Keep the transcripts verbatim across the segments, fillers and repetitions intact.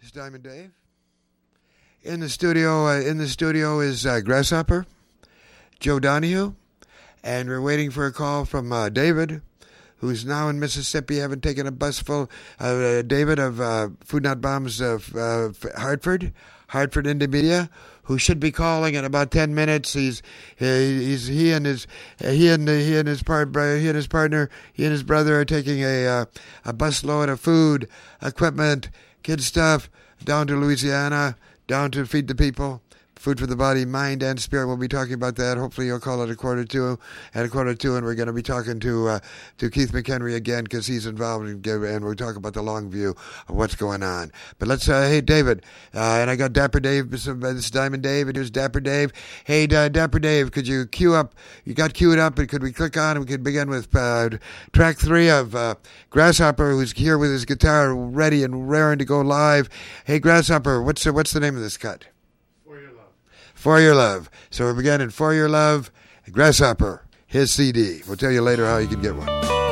It's Diamond Dave. In the studio, uh, in the studio is uh, Grasshopper, Joe Donahue, and we're waiting for a call from uh, David, who's now in Mississippi, having taken a bus full. Uh, David of uh, Food Not Bombs of uh, Hartford, Hartford Indymedia, who should be calling in about ten minutes. He's he's he and his he and he and his part he and his partner he and his brother are taking a uh, a bus load of food, equipment, kid stuff down to Louisiana, down to feed the people. Food for the body, mind, and spirit. We'll be talking about that. Hopefully you'll call at a quarter to, at a quarter to, and we're going to be talking to uh, to Keith McHenry again because he's involved, in, and we'll talk about the long view of what's going on. But let's, uh, hey, David, uh, and I got Dapper Dave, this is Diamond Dave, and here's Dapper Dave. Hey, uh, Dapper Dave, could you cue up, you got queued up, and could we click on, and we could begin with uh, track three of uh, Grasshopper, who's here with his guitar ready and raring to go live. Hey, Grasshopper, what's, uh, what's the name of this cut? For Your Love. So we're beginning For Your Love, Grasshopper, his C D. We'll tell you later how you can get one.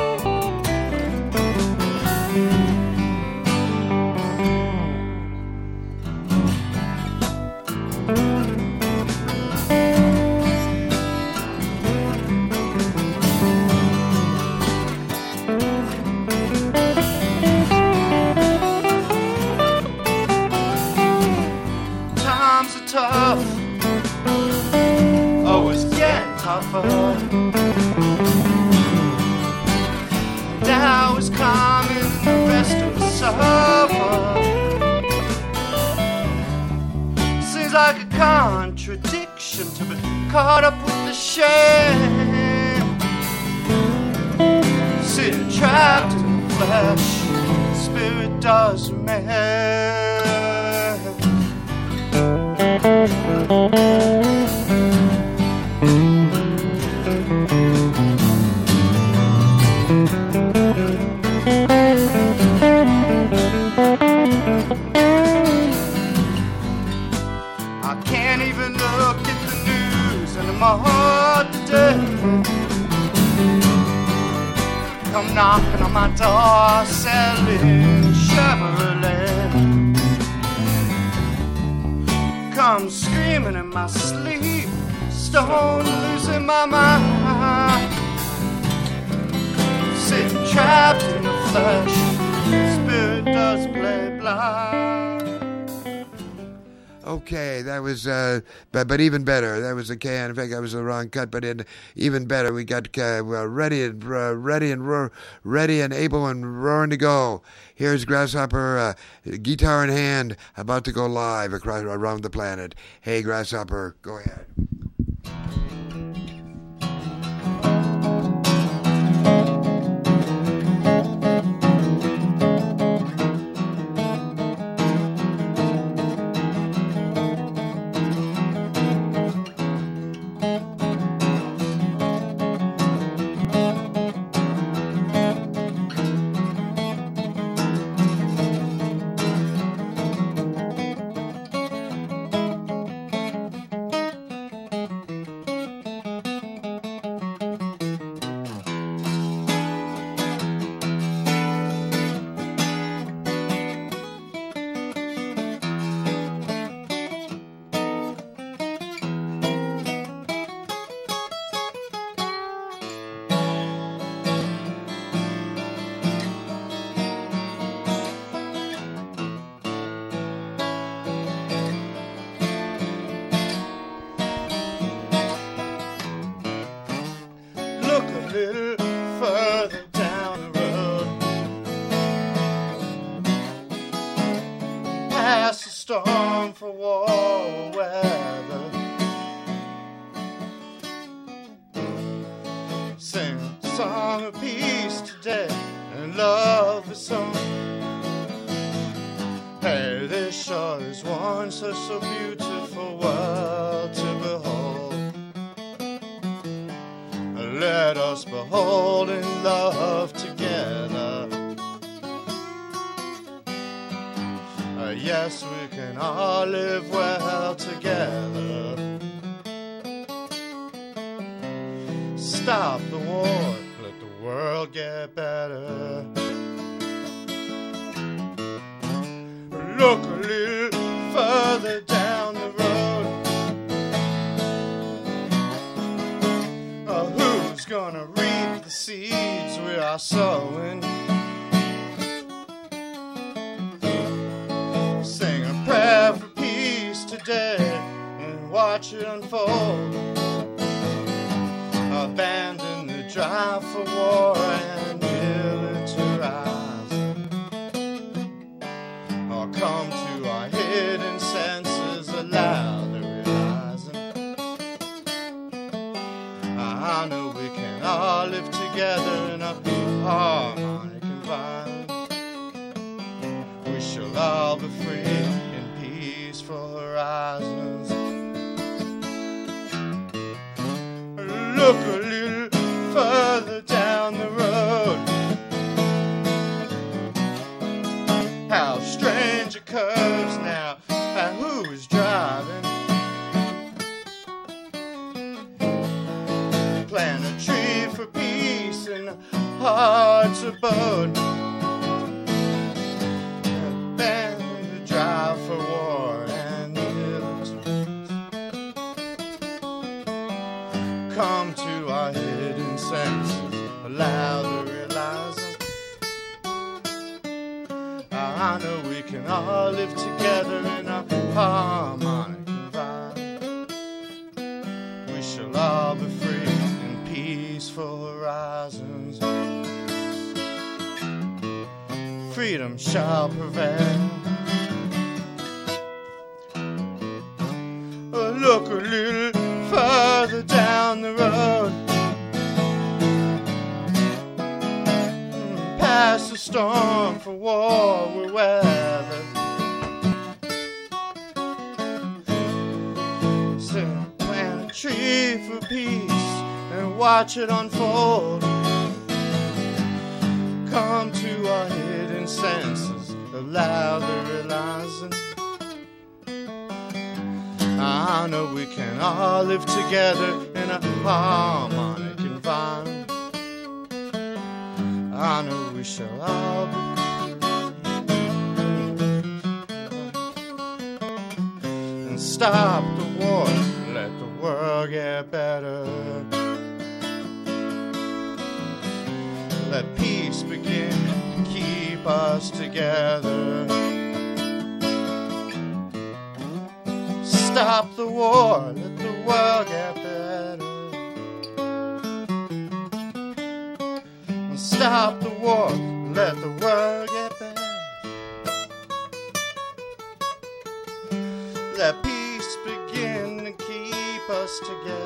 Times are tough. Now is coming, the rest of us suffer. Seems like a contradiction to be caught up with the shame. Sitting trapped in the flesh, spirit does remain. I can't even look at the news anymore today. Come knocking on my door, selling Chevrolet. Come screaming in my sleep, stoned, losing my mind. Sitting trapped in the flesh, spirit does play blind. Okay, that was, uh, but, but even better. That was a can. In fact, that was the wrong cut. But in even better, we got uh, well, ready and uh, ready and ro- ready and able and roaring to go. Here's Grasshopper, uh, guitar in hand, about to go live across around the planet. Hey, Grasshopper, go ahead. Storm for war weather. Sing a song of peace today and love is song. Hey, this sure is one such so beautiful world to behold. Let us behold in love together. Yes, we can all live well together. Stop the war, let the world get better. Look a our sowing. Sing a prayer for peace today and watch it unfold. Abandon the drive for war and militarize, or come to our hidden senses, allow the realizing. I know we can all live together in a harmonic environment. We shall all be free in peaceful horizons. Look a little further down the road, how strange it curves now, and who is driving? Plant a tree for peace in hearts abode. Abandon the drive for war and military. Come to our hidden senses, allow the realizing. I know we can all live together in a harmonic environment. We shall all be free in peaceful horizons. Freedom shall prevail. Look a little further down the road, past the storm for war we weather. So plant a tree for peace and watch it unfold. Come to our hidden senses, allow the realizing. I know we can all live together in a harmonic environment. I know we shall all be. And stop the war, let the world get better. Let peace begin, keep us together. Stop the war, let the world get better. Stop the war, let the world get better. Let peace begin to keep us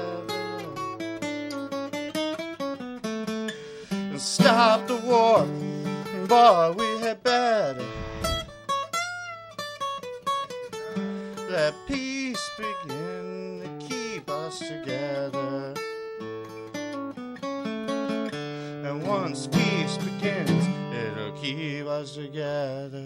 together. Stop the war, boy, we had better. Let peace begin to keep us together. And once peace begins, it'll keep us together.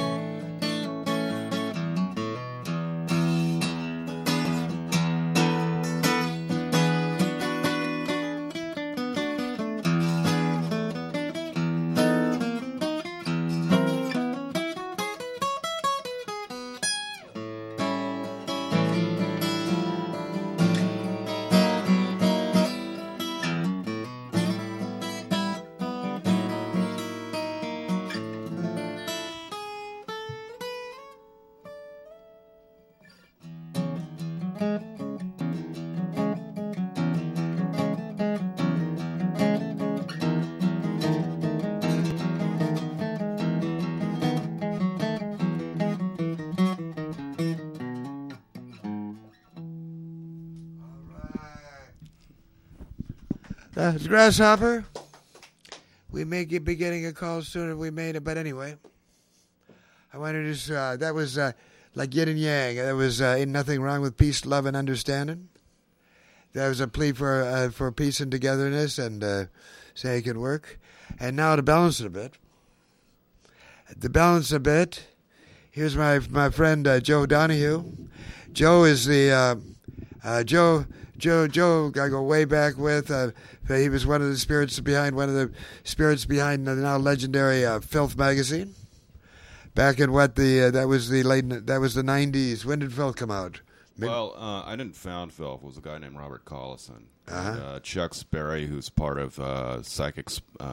That's Grasshopper. We may get, be getting a call soon if we made it, but anyway. I wanted to just, uh, that was uh, like yin and yang. There was uh, ain't nothing wrong with peace, love, and understanding. That was a plea for uh, for peace and togetherness, and uh, say it can work. And now to balance it a bit. To balance a bit, here's my my friend uh, Joe Donahue. Joe is the uh, uh, Joe Joe Joe. I go way back with. Uh, he was one of the spirits behind one of the spirits behind the now legendary uh, Filth magazine. Back in what the uh, that was the late that was the nineties. When did Filth come out? Mid- well, uh, I didn't found Filth. It was a guy named Robert Collison. Uh-huh. And, uh, Chuck Sperry, who's part of uh, Psychics uh,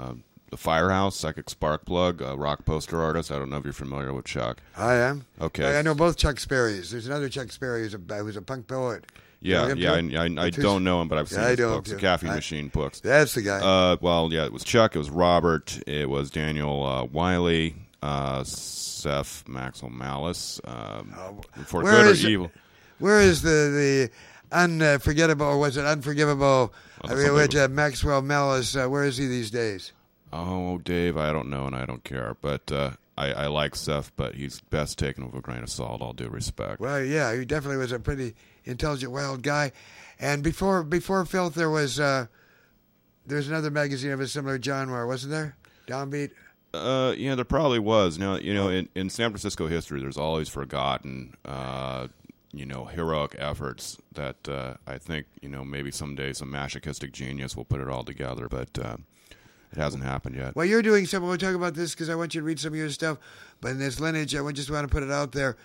the Firehouse, Psychic Sparkplug, a rock poster artist. I don't know if you're familiar with Chuck. I am. Okay. I, I know both Chuck Sperry's. There's another Chuck Sperry who's a, who's a punk poet. Yeah, You know yeah, I, him I, I too? don't know him, but I've seen Yeah, I his don't, books, the too. Caffeine I- Machine books. That's the guy. Uh, well, yeah, it was Chuck, it was Robert, it was Daniel uh, Wiley, uh, Seth Maxwell Malice, um, for where good or is it? evil. Where is the the unforgettable? Or was it unforgivable? Oh, I mean, something which was- uh, Maxwell Mellis? Uh, where is he these days? Oh, Dave, I don't know and I don't care, but uh, I, I like Seth, but he's best taken with a grain of salt, all due respect. Well, yeah, he definitely was a pretty intelligent, wild guy. And before before Filth, there was uh, there's another magazine of a similar genre, wasn't there? Downbeat. Uh, yeah, there probably was. Now, you know, in, in San Francisco history, there's always forgotten, uh, you know, heroic efforts that uh, I think, you know, maybe someday some masochistic genius will put it all together, but uh, it hasn't happened yet. Well, you're doing something. We'll talk about this because I want you to read some of your stuff. But in this lineage, I just want to put it out there.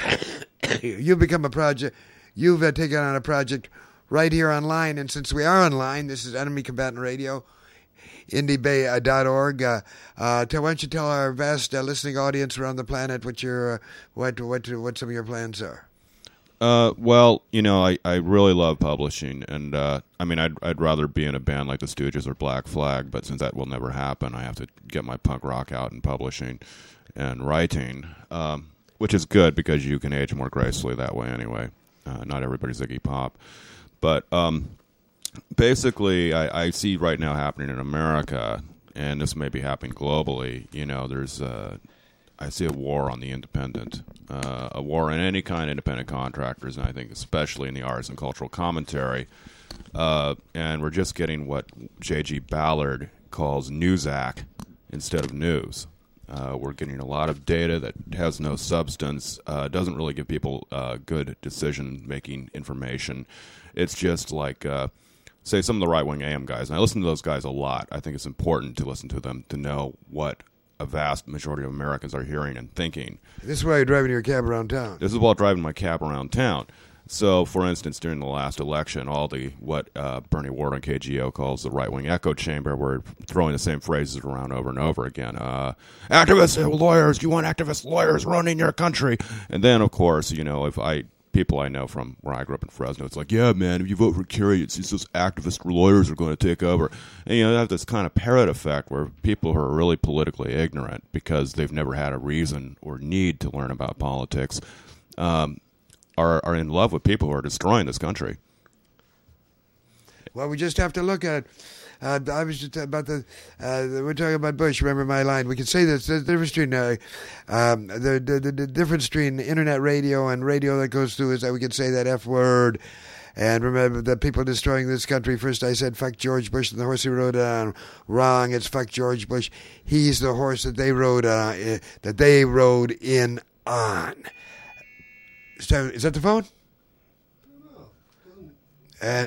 You've become a project. You've uh, taken on a project right here online. And since we are online, this is Enemy Combatant Radio, indie bay dot org. Uh, uh, tell, why don't you tell our vast uh, listening audience around the planet what your uh, what what what some of your plans are? Uh, well, you know, I, I really love publishing, and uh, I mean, I'd I'd rather be in a band like the Stooges or Black Flag, but since that will never happen, I have to get my punk rock out in publishing and writing, um, which is good because you can age more gracefully that way anyway. Uh, not everybody's Iggy Pop, but um, basically, I, I see right now happening in America, and this may be happening globally. You know, there's uh, I see a war on the independent, uh, a war on any kind of independent contractors, and I think especially in the arts and cultural commentary. Uh, and we're just getting what J G Ballard calls newsack instead of news. Uh, we're getting a lot of data that has no substance, uh, doesn't really give people uh, good decision-making information. It's just like, uh, say, some of the right-wing A M guys, and I listen to those guys a lot. I think it's important to listen to them to know what a vast majority of Americans are hearing and thinking. This is why you're driving your cab around town. This is while driving my cab around town. So, for instance, during the last election, all the what uh, Bernie Ward on K G O calls the right-wing echo chamber were throwing the same phrases around over and over again. Uh, activists, lawyers, you want activist lawyers running your country. And then, of course, you know, if I people I know from where I grew up in Fresno, it's like, yeah, man, if you vote for Kerry, it's just those activist lawyers are going to take over. And, you know, they have this kind of parrot effect where people who are really politically ignorant because they've never had a reason or need to learn about politics um, are, are in love with people who are destroying this country. Well, we just have to look at it. Uh, I was just about the. Uh, we're talking about Bush. Remember my line. We can say this. The difference between uh, um, the, the the the difference between internet radio and radio that goes through is that we can say that F word. And remember the people destroying this country. First, I said fuck George Bush and the horse he rode on. Wrong. It's fuck George Bush. He's the horse that they rode on. Uh, that they rode in on. So, is that the phone? Uh,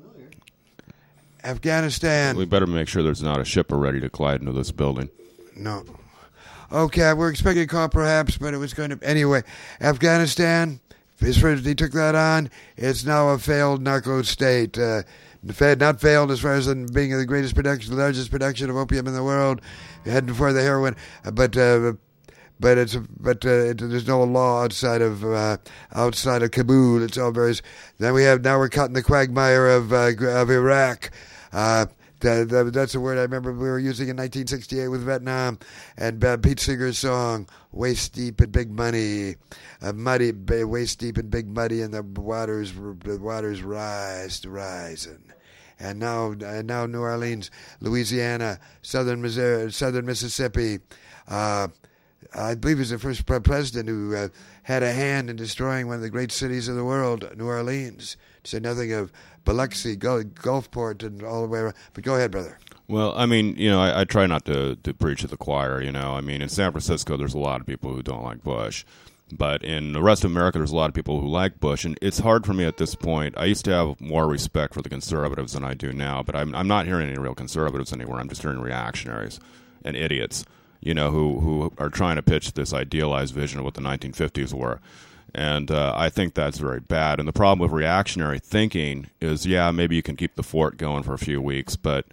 Afghanistan. We better make sure there's not a shipper ready to glide into this building. No. Okay, we're expecting a call perhaps, but it was going to... Anyway, Afghanistan, as far as he took that on, it's now a failed narco state. Uh, not failed as far as in being the greatest production, the largest production of opium in the world, heading for the heroin, but... Uh, But it's but uh, it, there's no law outside of uh, outside of Kabul. It's all very. Then we have now we're caught in the quagmire of uh, of Iraq. Uh, that, that, that's a word I remember we were using in nineteen sixty-eight with Vietnam, and uh, Pete Seeger's song "Waist Deep in Big Money," uh, muddy, waist deep in big muddy, and the waters the waters rise rising. And now and now New Orleans, Louisiana, southern Missouri, southern Mississippi. Uh, I believe he's the first president who uh, had a hand in destroying one of the great cities of the world, New Orleans. To say nothing of Biloxi, Gulfport, and all the way around. But go ahead, brother. Well, I mean, you know, I, I try not to, to preach to the choir, you know. I mean, in San Francisco, there's a lot of people who don't like Bush. But in the rest of America, there's a lot of people who like Bush. And it's hard for me at this point. I used to have more respect for the conservatives than I do now. But I'm, I'm not hearing any real conservatives anywhere. I'm just hearing reactionaries and idiots, you know, who, who are trying to pitch this idealized vision of what the nineteen fifties were. And uh, I think that's very bad. And the problem with reactionary thinking is, yeah, maybe you can keep the fort going for a few weeks, but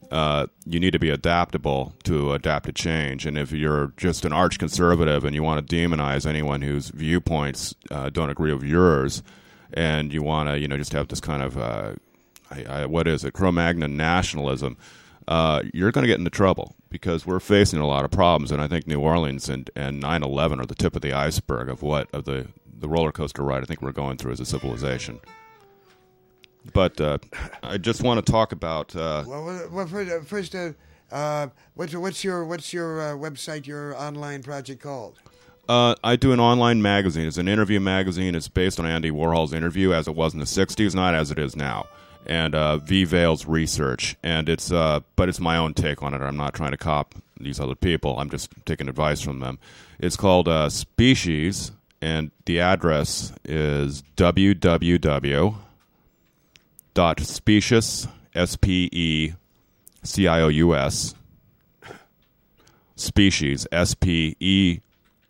uh, you need to be adaptable to adapt to change. And if you're just an arch conservative and you want to demonize anyone whose viewpoints uh, don't agree with yours, and you want to, you know, just have this kind of, uh, I, I, what is it, Cro-Magnon nationalism, uh, you're going to get into trouble because we're facing a lot of problems. And I think New Orleans and, and nine eleven are the tip of the iceberg of what, of the, the roller coaster ride I think we're going through as a civilization. But uh, I just want to talk about. Uh, well, well, first, uh, first uh, uh, what's what's your what's your uh, website, your online project called? Uh, I do an online magazine. It's an interview magazine. It's based on Andy Warhol's interview, as it was in the sixties, not as it is now. And uh, V. Vale's research, and it's uh, but it's my own take on it. I'm not trying to cop these other people. I'm just taking advice from them. It's called uh, Species, and the address is w w w. dot specious, S P E C I O U S, species, S P E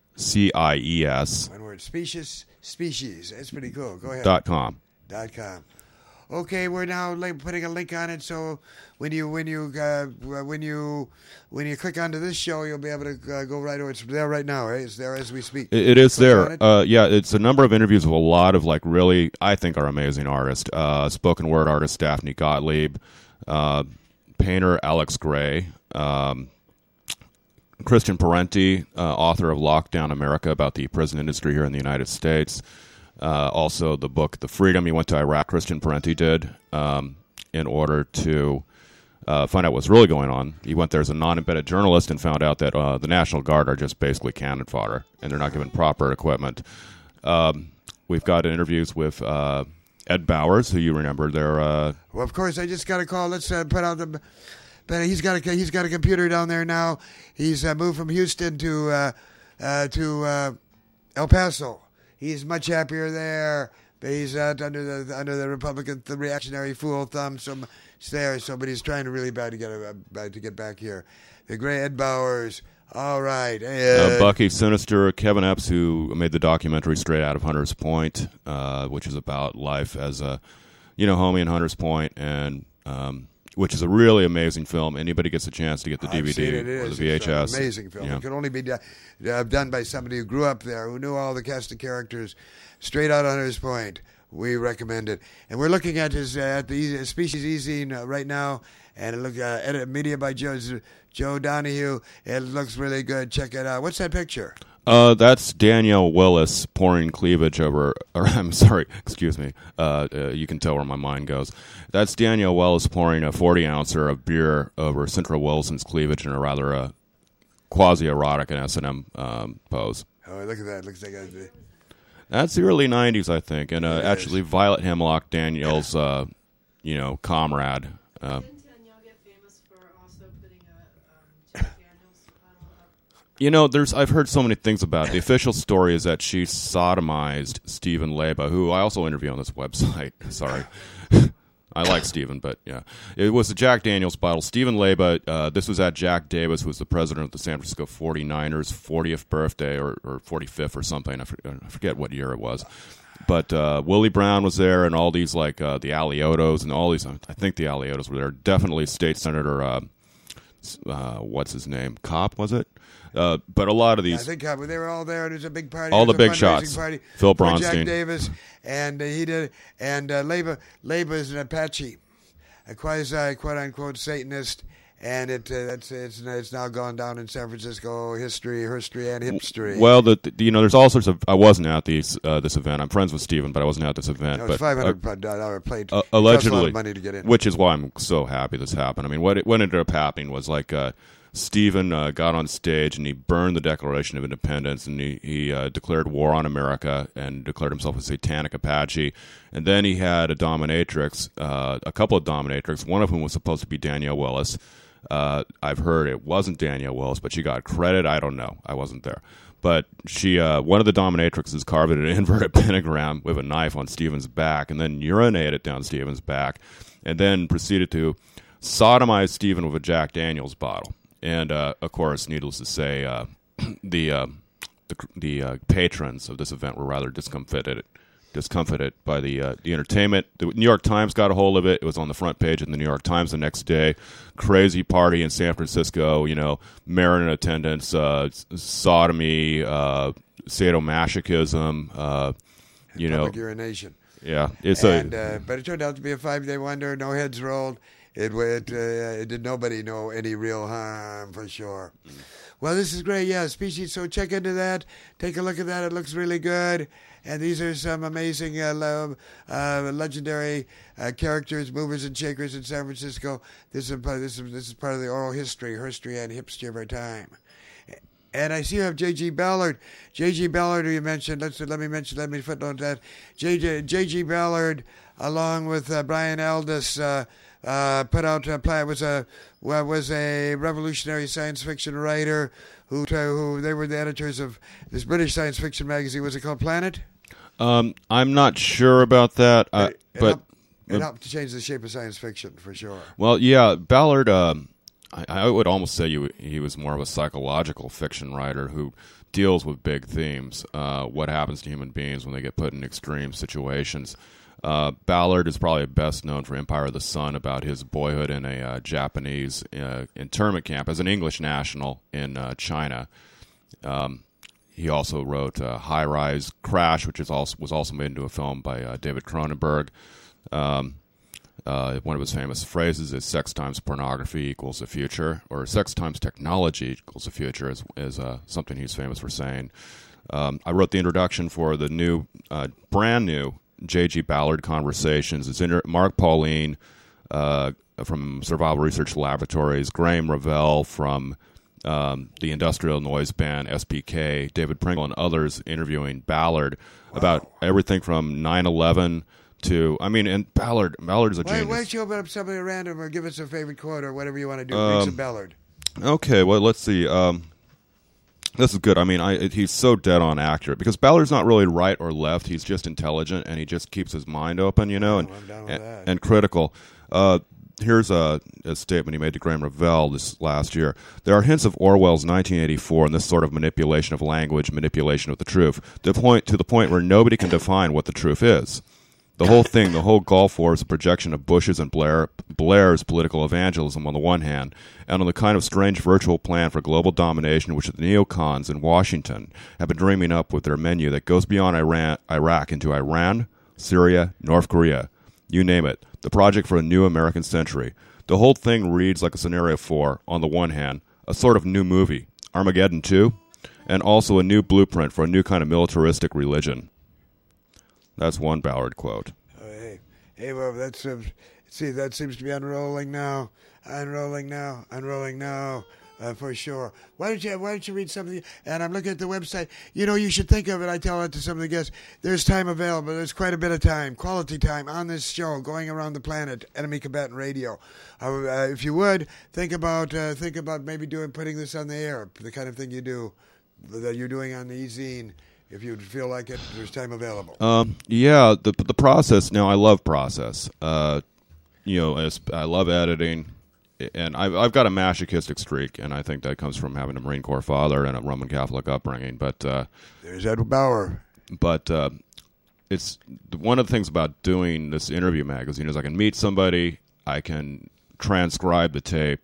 C I E S. One word, species, species. That's pretty cool. Go ahead. Dot com. Dot com. Okay, we're now li- putting a link on it, so when you when you uh, when you when you click onto this show, you'll be able to uh, go right over. It's there right now, right? It's there as we speak. It, it is Click on there. it. Uh, yeah, it's a number of interviews with a lot of like really, I think, are amazing artists. Uh, spoken word artist Daphne Gottlieb, uh, painter Alex Gray, um, Christian Parenti, uh, author of Lockdown America, about the prison industry here in the United States. Uh, also, the book The Freedom. He went to Iraq, Christian Parenti did, um, in order to uh, find out what's really going on. He went there as a non-embedded journalist and found out that uh, the National Guard are just basically cannon fodder, and they're not given proper equipment. Um, we've got interviews with uh, Ed Bowers, who you remember. They're, uh, well, of course, I just got a call. Let's uh, put out the. But he's got a he's got a computer down there now. He's uh, moved from Houston to uh, uh, to uh, El Paso. He's much happier there, but he's out under the under the Republican, the reactionary fool thumb. So he's there. So, but he's trying to really bad to get uh, to get back here. The great Ed Bowers. All right, Ed. Uh, Bucky Sinister, Kevin Epps, who made the documentary Straight Out of Hunters Point, uh, which is about life as a, you know, homie in Hunters Point, and um, which is a really amazing film. Anybody gets a chance to get the D V D I've seen it. It or is. the V H S. It's an amazing film. Yeah. It could only be do- uh, done by somebody who grew up there, who knew all the cast of characters. Straight Out Hunters Point. We recommend it. And we're looking at his uh, at the e- Species E-zine uh, right now, and it look uh, edit media by Joe Joe Donahue. It looks really good. Check it out. What's that picture? Uh, that's Danielle Willis pouring cleavage over, or I'm sorry, excuse me. Uh, uh, you can tell where my mind goes. That's Danielle Willis pouring a forty ouncer of beer over Centra Wilson's cleavage in a rather uh, quasi-erotic and S and M um, pose. Oh, look at that. Looks like a... That's the early nineties, I think. And uh, It actually, is. Violet Hemlock, Danielle's, uh, you know, comrade. Uh, Didn't Danielle get famous for also putting a um, Jack Daniels bottle up? You know, there's I've heard so many things about it. The official story is that she sodomized Stephen Leba, who I also interview on this website. Sorry. I like Stephen, but yeah. It was a Jack Daniels bottle. Stephen Leba, uh, this was at Jack Davis, who was the president of the San Francisco forty-niners, fortieth birthday, or, or forty-fifth or something. I forget, I forget what year it was. But uh, Willie Brown was there, and all these, like, uh, the Aliotos, and all these, I think the Aliotos were there. Definitely State Senator, uh, uh, what's his name? Kopp, was it? Uh, but a lot of I these... think uh, they were all there. There's a big party. All There's the a big fundraising shots. Party Phil for Bronstein. Jack Davis, and uh, he did. And uh, Leba, Leba is an Apache, a quasi quote unquote Satanist, and it uh, it's, it's it's now gone down in San Francisco history, history, and hipstery. Well, the, the you know, there's all sorts of. I wasn't at these uh, this event. I'm friends with Stephen, but I wasn't at this event. no, but it's five uh, hundred dollar plate. uh, It costs a lot allegedly, of money to get in. which is why I'm so happy this happened. I mean, what it, what ended up happening was like uh, Stephen uh, got on stage and he burned the Declaration of Independence, and he he uh, declared war on America and declared himself a satanic Apache. And then he had a dominatrix, uh, a couple of dominatrix, one of whom was supposed to be Danielle Willis. Uh, I've heard it wasn't Danielle Willis, but she got credit. I don't know. I wasn't there. But she, uh, one of the dominatrixes carved an inverted pentagram with a knife on Stephen's back, and then urinated down Stephen's back, and then proceeded to sodomize Stephen with a Jack Daniels bottle. And uh, of course, needless to say, uh, the uh, the, the uh, patrons of this event were rather discomfited discomfited by the uh, the entertainment. The New York Times got a hold of it. It was on the front page of the New York Times the next day. Crazy party in San Francisco. You know, merit in attendance, uh, sodomy, uh, sadomasochism. Uh, you know, public urination. Yeah, it's and, a. Uh, but it turned out to be a five-day wonder. No heads rolled. It it, uh, it did nobody know any real harm for sure. Mm. Well, this is great. Yeah, Species. So check into that. Take a look at that. It looks really good. And these are some amazing, uh, lo- uh, legendary uh, characters, movers and shakers in San Francisco. This is part, this is this is part of the oral history, history and history of our time. And I see you have J G. Ballard. J G. Ballard, who you mentioned. Let's let me mention. Let me footnote that. J G. Ballard, along with uh, Brian Aldiss, uh, uh, put out a plan. Was a was a revolutionary science fiction writer who who they were the editors of this British science fiction magazine. Was it called Planet? Um, I'm not sure about that, uh, it, it but helped, it helped to change the shape of science fiction for sure. Well, yeah, Ballard. Um, I, I would almost say you, he was more of a psychological fiction writer who deals with big themes. Uh, what happens to human beings when they get put in extreme situations. Uh, Ballard is probably best known for Empire of the Sun, about his boyhood in a uh, Japanese uh, internment camp as an English national in uh, China. Um, he also wrote uh, High Rise Crash, which is also was also made into a film by uh, David Cronenberg. Um, uh, one of his famous phrases is "sex times pornography equals the future," or "sex times technology equals the future," is, is uh, something he's famous for saying. Um, I wrote the introduction for the new, uh, brand new J G. Ballard Conversations. It's inter- Mark Pauline uh, from Survival Research Laboratories, Graham Revell from um, the industrial noise band S P K, David Pringle, and others interviewing Ballard wow. about everything from nine eleven to, I mean, and Ballard, Ballard is a why, genius. Why don't you open up something at random or give us a favorite quote or whatever you want to do? Um, Bring some Ballard. Okay, well, let's see. Um, This is good. I mean, I, he's so dead on accurate because Ballard's not really right or left. He's just intelligent and he just keeps his mind open, you know, and I'm down with and, that. and critical. Uh, here's a, a statement he made to Graham Revell this last year. There are hints of Orwell's nineteen eighty-four and this sort of manipulation of language, manipulation of the truth, to the point to the point where nobody can define what the truth is. The whole thing, the whole Gulf War, is a projection of Bush's and Blair, Blair's political evangelism on the one hand, and on the kind of strange virtual plan for global domination which the neocons in Washington have been dreaming up with their menu that goes beyond Iran, Iraq into Iran, Syria, North Korea, you name it, the project for a new American century. The whole thing reads like a scenario for, on the one hand, a sort of new movie, Armageddon two, and also a new blueprint for a new kind of militaristic religion. That's one Ballard quote. Oh, hey, hey, well, that's uh, see, that seems to be unrolling now, unrolling now, unrolling now, uh, for sure. Why don't you, why don't you read something? And I'm looking at the website. You know, you should think of it. I tell it to some of the guests. There's time available. There's quite a bit of time, quality time on this show, going around the planet, Enemy Combatant Radio. Uh, uh, if you would think about, uh, think about maybe doing, putting this on the air, the kind of thing you do, that you're doing on the e-zine. If you feel like it, there's time available. Um, yeah, the the process. Now, I love process. Uh, you know, as, I love editing, and I've I've got a masochistic streak, and I think that comes from having a Marine Corps father and a Roman Catholic upbringing. But uh, there's Ed Bauer. But uh, it's one of the things about doing this interview magazine is I can meet somebody, I can transcribe the tape.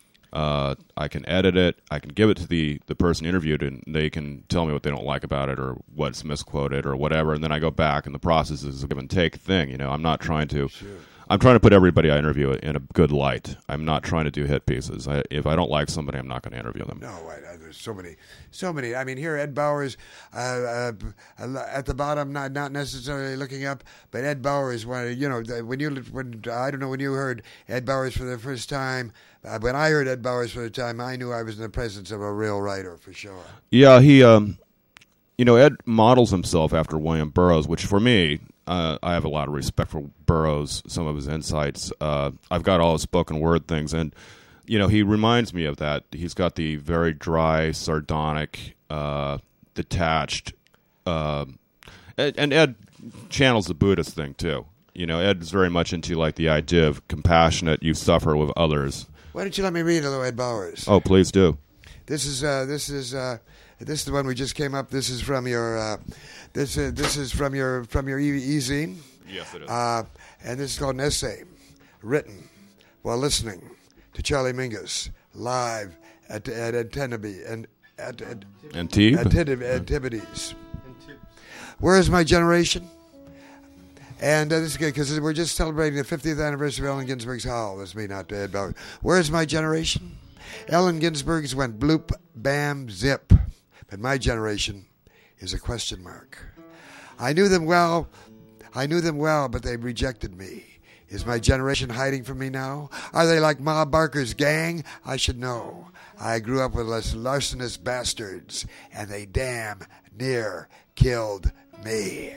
Uh, I can edit it. I can give it to the, the person interviewed, and they can tell me what they don't like about it or what's misquoted or whatever. And then I go back, and the process is a give and take thing. You know, I'm not trying to. Sure. I'm trying to put everybody I interview in a good light. I'm not trying to do hit pieces. I, if I don't like somebody, I'm not going to interview them. No, I, I, there's so many, so many. I mean, here Ed Bauer's uh, uh, at the bottom, not not necessarily looking up, but Ed Bauer is one. You know, when you when I don't know when you heard Ed Bauer's for the first time. Uh, when I heard Ed Bauer's for the time, I knew I was in the presence of a real writer for sure. Yeah, he, um, you know, Ed models himself after William Burroughs, which for me. Uh, I have a lot of respect for Burroughs, some of his insights. Uh, I've got all his spoken word things, and you know he reminds me of that. He's got the very dry, sardonic, uh, detached, uh, and, and Ed channels the Buddhist thing too. You know, Ed is very much into like the idea of compassionate. You suffer with others. Why don't you let me read a little Ed Bauer's? Oh, please do. This is uh, this is uh, This is the one we just came up. This is from your. Uh, this uh, this is from your from your e- e-zine. Yes, it is. Uh, and this is called an essay, written while listening to Charlie Mingus live at at Antibes and at at Antibes? Antibes. Antibes. Where is my generation? And uh, this is good because we're just celebrating the fiftieth anniversary of Allen Ginsberg's Howl. That's me, not Ed Bauer. Where's my generation? Allen Ginsberg's went bloop, bam, zip. But my generation is a question mark. I knew them well. I knew them well, but they rejected me. Is my generation hiding from me now? Are they like Ma Barker's gang? I should know. I grew up with less larcenous bastards, and they damn near killed me.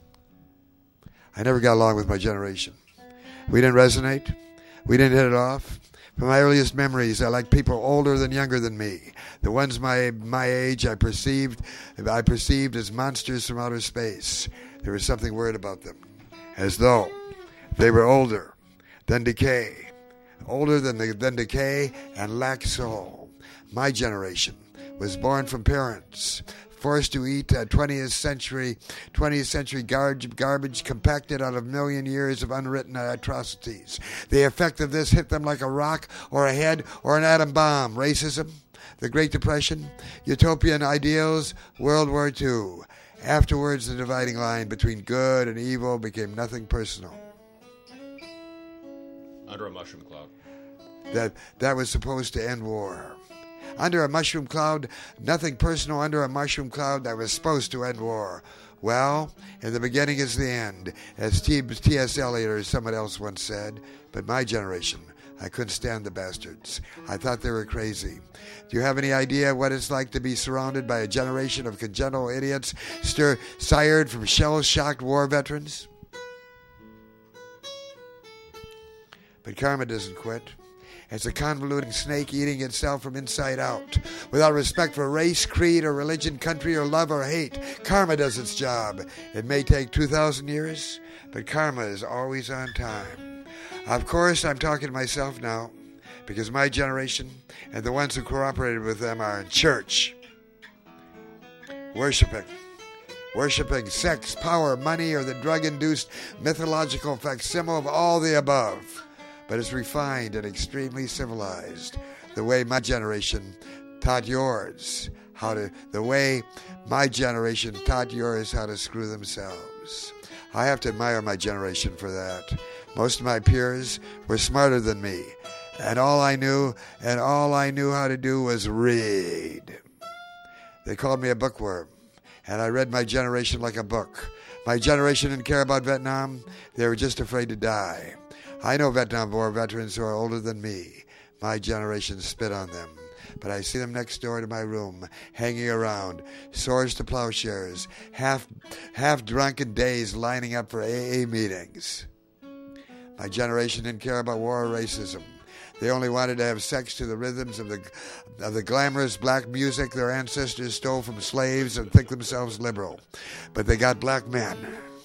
I never got along with my generation. We didn't resonate. We didn't hit it off. From my earliest memories, I liked people older than younger than me. The ones my my age I perceived I perceived as monsters from outer space. There was something weird about them, as though they were older than decay, older than the, than decay and lacked soul. My generation was born from parents forced to eat uh, twentieth century twentieth century garbage, garbage compacted out of million years of unwritten atrocities. The effect of this hit them like a rock or a head or an atom bomb. Racism, the Great Depression, utopian ideals, World War Two. Afterwards, the dividing line between good and evil became nothing personal. Under a mushroom cloud. That that was supposed to end war. Under a mushroom cloud, nothing personal under a mushroom cloud that was supposed to end war. Well, in the beginning is the end, as T S Eliot or someone else once said. But my generation, I couldn't stand the bastards. I thought they were crazy. Do you have any idea what it's like to be surrounded by a generation of congenital idiots stir, sired from shell-shocked war veterans? But karma doesn't quit. It's a convoluting snake eating itself from inside out. Without respect for race, creed, or religion, country, or love, or hate. Karma does its job. It may take two thousand years, but karma is always on time. Of course, I'm talking to myself now, because my generation and the ones who cooperated with them are in church. Worshipping. Worshipping sex, power, money, or the drug-induced mythological facsimile of all the above. But it's refined and extremely civilized, the way my generation taught yours how to, the way my generation taught yours how to screw themselves. I have to admire my generation for that. Most of my peers were smarter than me, and all I knew, and all I knew how to do was read. They called me a bookworm, and I read my generation like a book. My generation didn't care about Vietnam; they were just afraid to die. I know Vietnam War veterans who are older than me. My generation spit on them. But I see them next door to my room, hanging around, swords to plowshares, half half drunken days lining up for A A meetings. My generation didn't care about war or racism. They only wanted to have sex to the rhythms of the of the glamorous black music their ancestors stole from slaves and think themselves liberal. But they got black men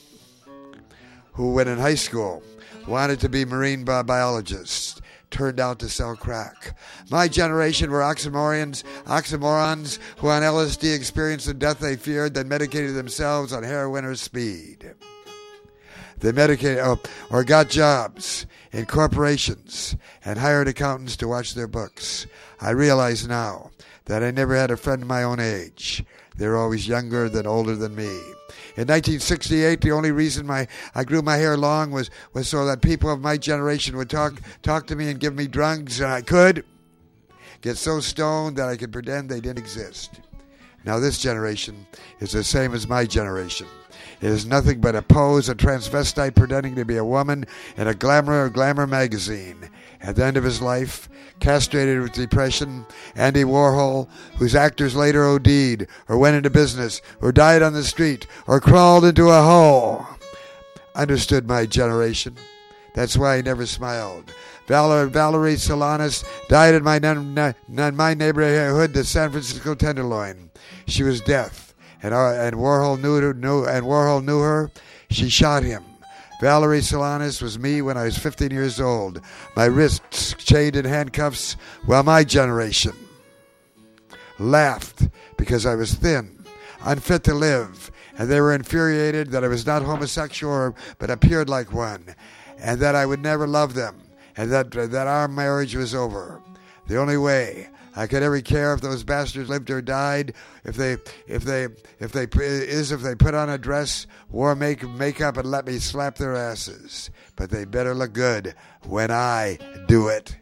who, when in high school, wanted to be marine bi- biologists, turned out to sell crack. My generation were oxymorons, oxymorons who on L S D experienced the death they feared, then medicated themselves on heroin or speed. They medicated or, or got jobs in corporations and hired accountants to watch their books. I realize now that I never had a friend my own age. They were always younger than older than me. In nineteen sixty-eight, the only reason my I grew my hair long was, was so that people of my generation would talk talk to me and give me drugs, and I could get so stoned that I could pretend they didn't exist. Now this generation is the same as my generation. It is nothing but a pose, a transvestite pretending to be a woman in a glamour or glamour magazine. At the end of his life, castrated with depression, Andy Warhol, whose actors later OD'd, or went into business, or died on the street, or crawled into a hole, understood my generation. That's why he never smiled. Val- Valerie Solanas died in my, n- n- my neighborhood, the San Francisco Tenderloin. She was deaf, and, uh, and Warhol knew, her, knew and Warhol knew her. She shot him. Valerie Solanas was me when I was fifteen years old. My wrists chained in handcuffs. Well, my generation laughed because I was thin, unfit to live, and they were infuriated that I was not homosexual but appeared like one, and that I would never love them, and that that our marriage was over. The only way I could ever care if those bastards lived or died, if they, if they, if they, is if they put on a dress, wore make makeup, and let me slap their asses. But they better look good when I do it.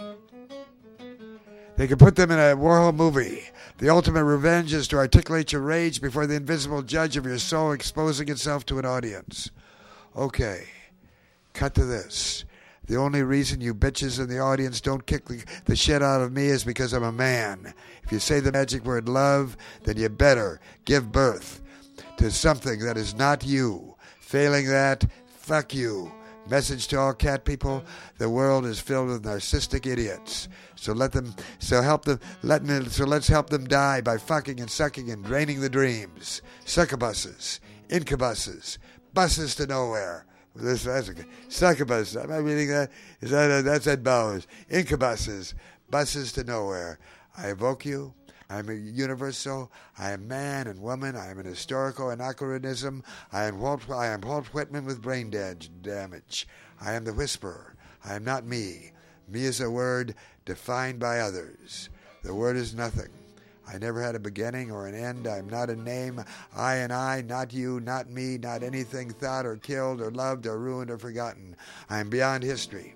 They could put them in a Warhol movie. The ultimate revenge is to articulate your rage before the invisible judge of your soul exposing itself to an audience. Okay, cut to this. The only reason you bitches in the audience don't kick the, the shit out of me is because I'm a man. If you say the magic word love, then you better give birth to something that is not you. Failing that, fuck you. Message to all cat people: the world is filled with narcissistic idiots. So let them. So help them. Let me, So let's help them die by fucking and sucking and draining the dreams. Succubuses, incubuses, buses to nowhere. This that's a good succubus. Am I reading that? Is that a, that's Ed Bowers? Incubuses, buses to nowhere. I evoke you. I am a universal. I am man and woman. I am an historical anachronism. I am Walt. I am Walt Whitman with brain damage. I am the whisperer. I am not me. Me is a word defined by others. The word is nothing. I never had a beginning or an end. I am not a name. I and I, not you, not me, not anything thought or killed or loved or ruined or forgotten. I am beyond history.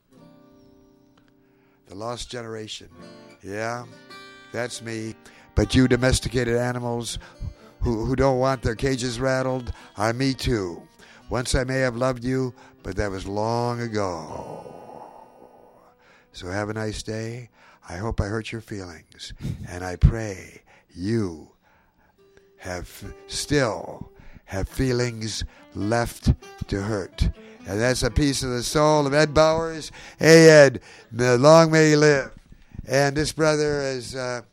The lost generation. Yeah, that's me. But you domesticated animals who, who don't want their cages rattled are me too. Once I may have loved you, but that was long ago. So have a nice day. I hope I hurt your feelings, and I pray you have still have feelings left to hurt. And that's a piece of the soul of Ed Bowers. Hey, Ed, long may he live. And this brother is, uh,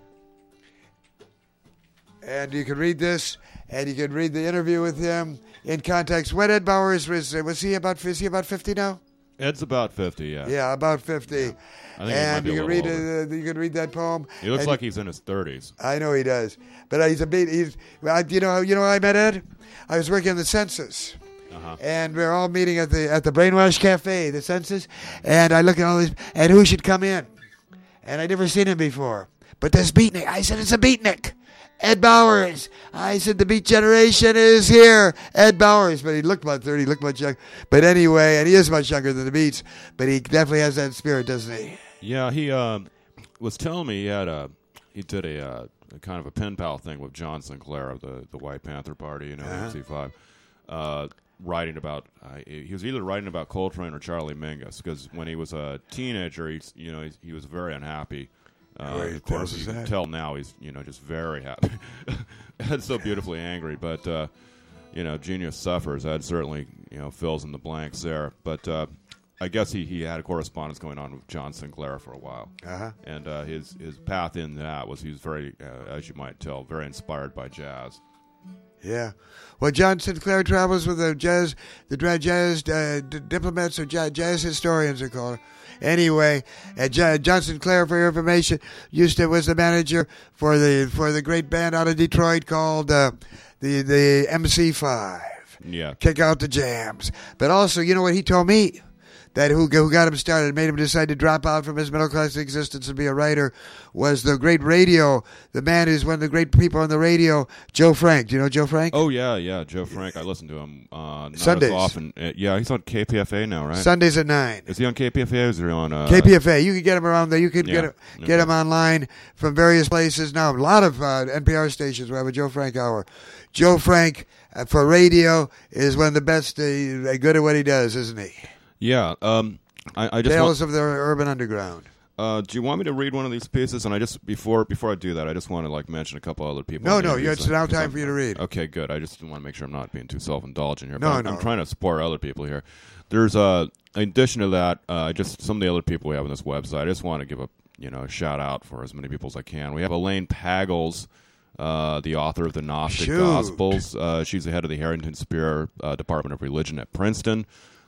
and you can read this, and you can read the interview with him in context. When Ed Bowers was, was he about, is he about fifty now? Ed's about fifty, yeah. Yeah, about fifty. I think and he you might be can a read little uh, you can read that poem. He looks and like he's in his thirties. I know he does, but he's a beat. He's well, you know you know how I met Ed. I was working in the census, Uh-huh. and we were all meeting at the at the Brainwash Cafe, the census. And I look at all these, and who should come in? And I'd never seen him before. But this beatnik, I said, it's a beatnik. Ed Bowers. I said, the Beat Generation is here. Ed Bowers. But he looked about thirty, he looked much younger. But anyway, and he is much younger than the Beats, but he definitely has that spirit, doesn't he? Yeah, he uh, was telling me he had a he did a, uh, a kind of a pen pal thing with John Sinclair of the, the White Panther Party, you know, Uh-huh. M C five, uh, writing about uh, he was either writing about Coltrane or Charlie Mingus, because when he was a teenager, he you know he, he was very unhappy. Uh, Where he of course, tells us you can that. tell now he's you know just very happy. Ed's so beautifully angry, but uh, you know, genius suffers. Ed certainly you know fills in the blanks there, but. Uh, I guess he, he had a correspondence going on with John Sinclair for a while, Uh-huh. and uh, his his path in that was he was very, uh, as you might tell, very inspired by jazz. Yeah. Well, John Sinclair travels with the jazz, the dra- jazz uh, d- diplomats or jazz, jazz historians are called. Anyway, uh, J- John Sinclair, for your information, used to was the manager for the for the great band out of Detroit called uh, the the M C five. Yeah, Kick out the jams. But also, you know what he told me? That who, who got him started, made him decide to drop out from his middle-class existence and be a writer, was the great radio, the man who's one of the great people on the radio, Joe Frank. Do you know Joe Frank? Oh yeah, yeah, Joe Frank. I listen to him uh, not Sundays. as often. Uh, yeah, he's on K P F A now, right? Sundays at nine. Is he on K P F A? Or is he on uh, K P F A. You can get him around there. You can Yeah. get him, Okay. get him online from various places now. A lot of uh, N P R stations will have a Joe Frank hour. Joe Frank uh, for radio is one of the best. Uh, good at what he does, isn't he? Yeah. Um, I, I just Tales want, of the Urban Underground. uh, do you want me to read one of these pieces? And I just before before I do that, I just want to like mention a couple other people. No, in the no, interviews, it's now because time I'm- for you to read. Okay, good. I just want to make sure I'm not being too self-indulgent here. No, but I'm, no. I'm trying to support other people here. There's uh, in addition to that, uh, just some of the other people we have on this website. I just want to give a you know a shout out for as many people as I can. We have Elaine Pagels, uh, the author of the Gnostic Shoot. Gospels. Uh, she's the head of the Harrington Spear uh, Department of Religion at Princeton.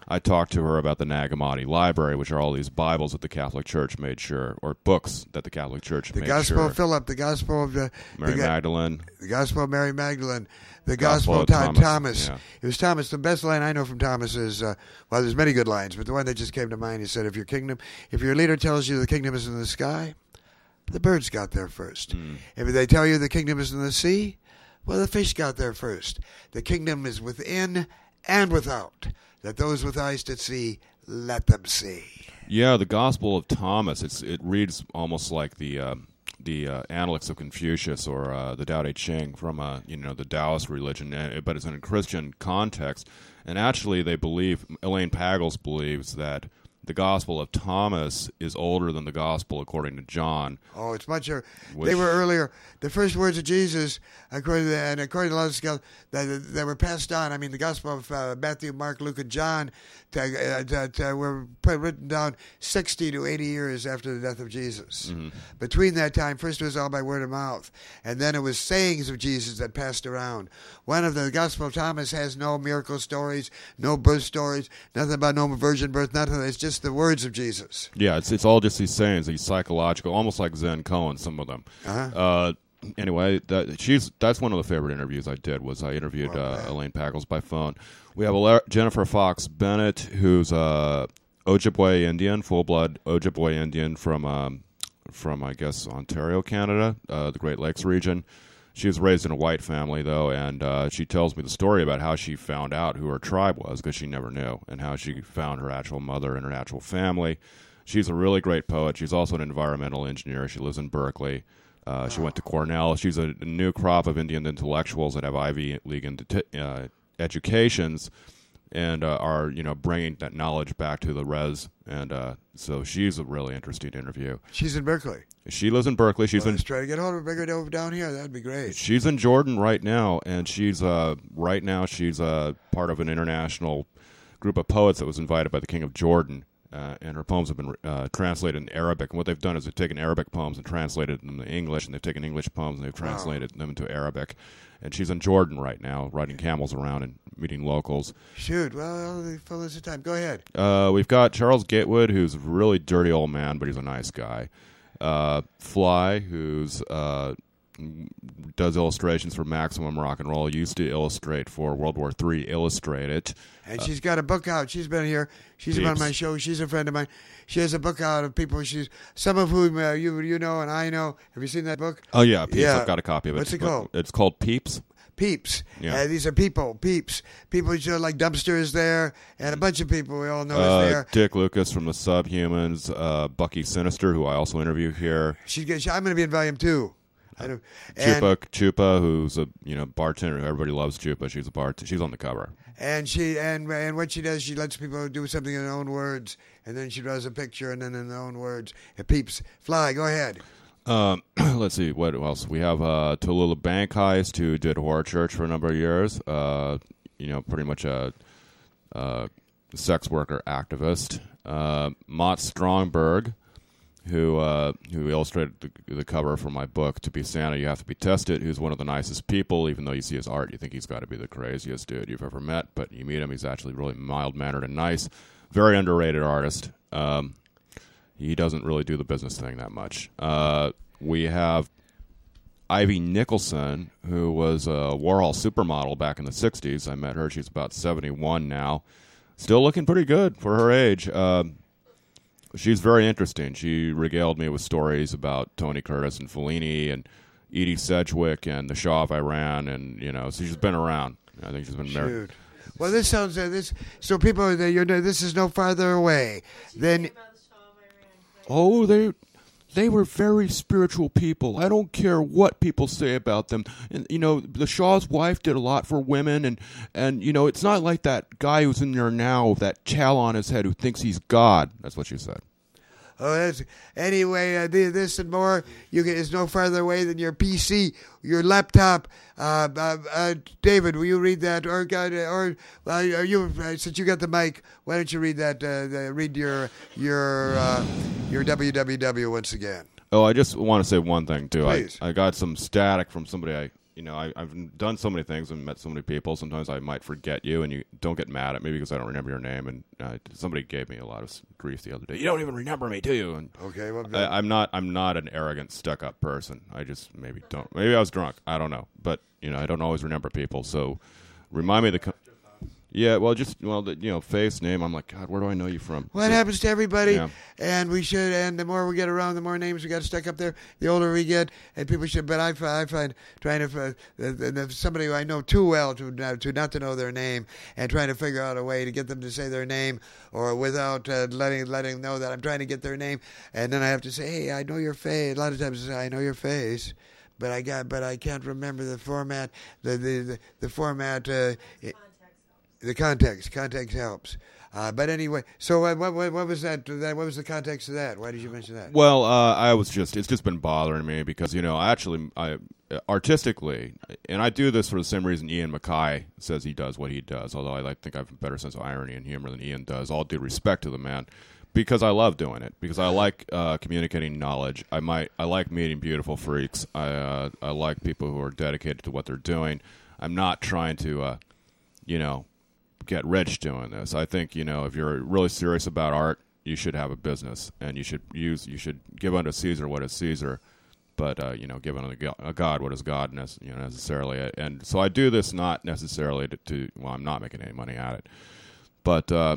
I talked to her about the Nag Hammadi Library, which are all these Bibles that the Catholic Church made sure, or books that the Catholic Church The made Gospel sure. of Philip, the Gospel of the, Mary the, Magdalene. the Gospel of Mary Magdalene, the Gospel Gospel, of of Thomas, Thomas. yeah. It was Thomas. The best line I know from Thomas is, uh, well, there's many good lines, but the one that just came to mind, he said, if your kingdom, if your leader tells you the kingdom is in the sky, the birds got there first. Mm. If they tell you the kingdom is in the sea, well, the fish got there first. The kingdom is within and without, that those with eyes to see, let them see. Yeah, the Gospel of Thomas. It's it reads almost like the uh, the uh, Analects of Confucius or uh, the Tao Te Ching from uh, you know the Taoist religion, uh, but it's in a Christian context. And actually, they believe Elaine Pagels believes that the Gospel of Thomas is older than the Gospel according to John. Oh, it's much earlier. Which- They were earlier. The first words of Jesus, according to the, and according to a lot of scholars, that they were passed on. I mean, the Gospel of uh, Matthew, Mark, Luke, and John to, uh, to, to, were put, written down sixty to eighty years after the death of Jesus. Mm-hmm. Between that time, first it was all by word of mouth, and then it was sayings of Jesus that passed around. One of the Gospel of Thomas has no miracle stories, no birth stories, nothing about no virgin birth, nothing. It's just the words of Jesus. Yeah, it's it's all just these sayings, these psychological, almost like Zen Koan, some of them. Uh-huh. Uh, anyway, that she's that's one of the favorite interviews I did. Was I interviewed Well, uh, man. Elaine Pagels by phone. We have Ala- Jennifer Fox Bennett, who's uh, Ojibwe Indian, full blood Ojibwe Indian from um, from I guess Ontario, Canada, uh, the Great Lakes region. She was raised in a white family, though, and uh, she tells me the story about how she found out who her tribe was because she never knew, and how she found her actual mother and her actual family. She's a really great poet. She's also an environmental engineer. She lives in Berkeley. Uh, she went to Cornell. She's a, a new crop of Indian intellectuals that have Ivy League ed- uh, educations and uh, are, you know, bringing that knowledge back to the res. And uh, so she's a really interesting interview. She's in Berkeley. She lives in Berkeley. She's Well, in let's try to get hold of her, bring her over down here. That'd be great. She's in Jordan right now, and she's uh, right now she's uh, part of an international group of poets that was invited by the King of Jordan, uh, and her poems have been uh, translated in Arabic. And what they've done is they've taken Arabic poems and translated them into English, and they've taken English poems and they've translated them into Arabic. And she's in Jordan right now, riding camels around and meeting locals. Shoot, well, the fullness of time. Go ahead. Uh, we've got Charles Gatewood, who's a really dirty old man, but he's a nice guy. Uh, Fly, who's uh, does illustrations for Maximum Rock and Roll, used to illustrate for World War Three Illustrated. And she's got a book out. She's been here. She's been on Peeps. my show. She's a friend of mine. She has a book out of people. She's some of whom uh, you you know and I know. Have you seen that book? Oh yeah, Peeps. Yeah. I've got a copy of it. What's it called? It's called Peeps. Peeps. Yeah. Uh, these are people. Peeps. People you know, like Dumpster is there, and a bunch of people we all know Uh, is there. Dick Lucas from the Subhumans, uh, Bucky Sinister, who I also interview here. She gets. I'm going to be in volume two. I don't, and, Chupa Chupa, who's a you know bartender. Everybody loves Chupa. She's a bart. She's on the cover. and she and and what she does, she lets people do something in their own words, and then she draws a picture, and then in their own words, it peeps. Fly. Go ahead. Um, let's see what else we have. Uh, Tallulah Bankheist, who did Horror Church for a number of years. Uh, you know, pretty much a, a sex worker activist. Uh, Mott Strongberg, who uh, who illustrated the, the cover for my book To Be Santa You Have to Be Tested. Who's one of the nicest people. Even though you see his art, you think he's got to be the craziest dude you've ever met. But you meet him, he's actually really mild mannered and nice. Very underrated artist. Um, He doesn't really do the business thing that much. Uh, we have Ivy Nicholson, who was a Warhol supermodel back in the sixties. I met her. She's about seventy-one now. Still looking pretty good for her age. Uh, she's very interesting. She regaled me with stories about Tony Curtis and Fellini and Edie Sedgwick and the Shah of Iran. And, you know, so she's been around. I think she's been married. Shoot. Well, this sounds uh, this. So people, they, you're no- this is no farther away than. About the Shah of Iran. Oh, they they were very spiritual people. I don't care what people say about them. And you know, the Shah's wife did a lot for women, and and you know, it's not like that guy who's in there now, that chow on his head, who thinks he's God. That's what she said. Oh, that's, anyway, uh, the- this and more. You can, it's no farther away than your P C, your laptop. Uh, uh, uh, David, will you read that? Or, uh, or uh, are you? Uh, since you got the mic, why don't you read that? Uh, the, read your your uh, your W W W once again. Oh, I just want to say one thing too. I, Please. I got some static from somebody I you know, I, I've done so many things and met so many people. Sometimes I might forget you, and you don't get mad at me because I don't remember your name. And uh, somebody gave me a lot of grief the other day. You don't even remember me, do you? And Okay, well, I, I'm not. I'm not an arrogant, stuck-up person. I just maybe don't. Maybe I was drunk. I don't know. But you know, I don't always remember people. So remind me of the. Co- yeah, well, just well, the, you know, face, name. I'm like, God, where do I know you from? Well, it So- happens to everybody, Yeah. and we should. And the more we get around, the more names we got stuck up there. The older we get, and people should. But I, fi- I find trying to uh, uh, somebody who I know too well to not- to not to know their name, and trying to figure out a way to get them to say their name, or without uh, letting letting them know that I'm trying to get their name, and then I have to say, hey, I know your face. A lot of times I say, I know your face. But I got, but I can't remember the format. The the the, the format. Uh, it, the context. Context helps. Uh, but anyway, so uh, what, what what was that, that? What was the context of that? Why did you mention that? Well, uh, I was just, it's just been bothering me because, you know, I actually, I artistically, and I do this for the same reason Ian Mackay says he does what he does, although I like think I have a better sense of irony and humor than Ian does, all due respect to the man, because I love doing it, because I like uh, communicating knowledge. I might, I like meeting beautiful freaks. I, uh, I like people who are dedicated to what they're doing. I'm not trying to, uh, you know, get rich doing this. I think, you know, if you're really serious about art, you should have a business, and you should use, you should give unto Caesar what is Caesar, but uh, you know, give unto go- a God what is God, ne- you know, necessarily. And so I do this not necessarily to, to well, I'm not making any money at it, but uh,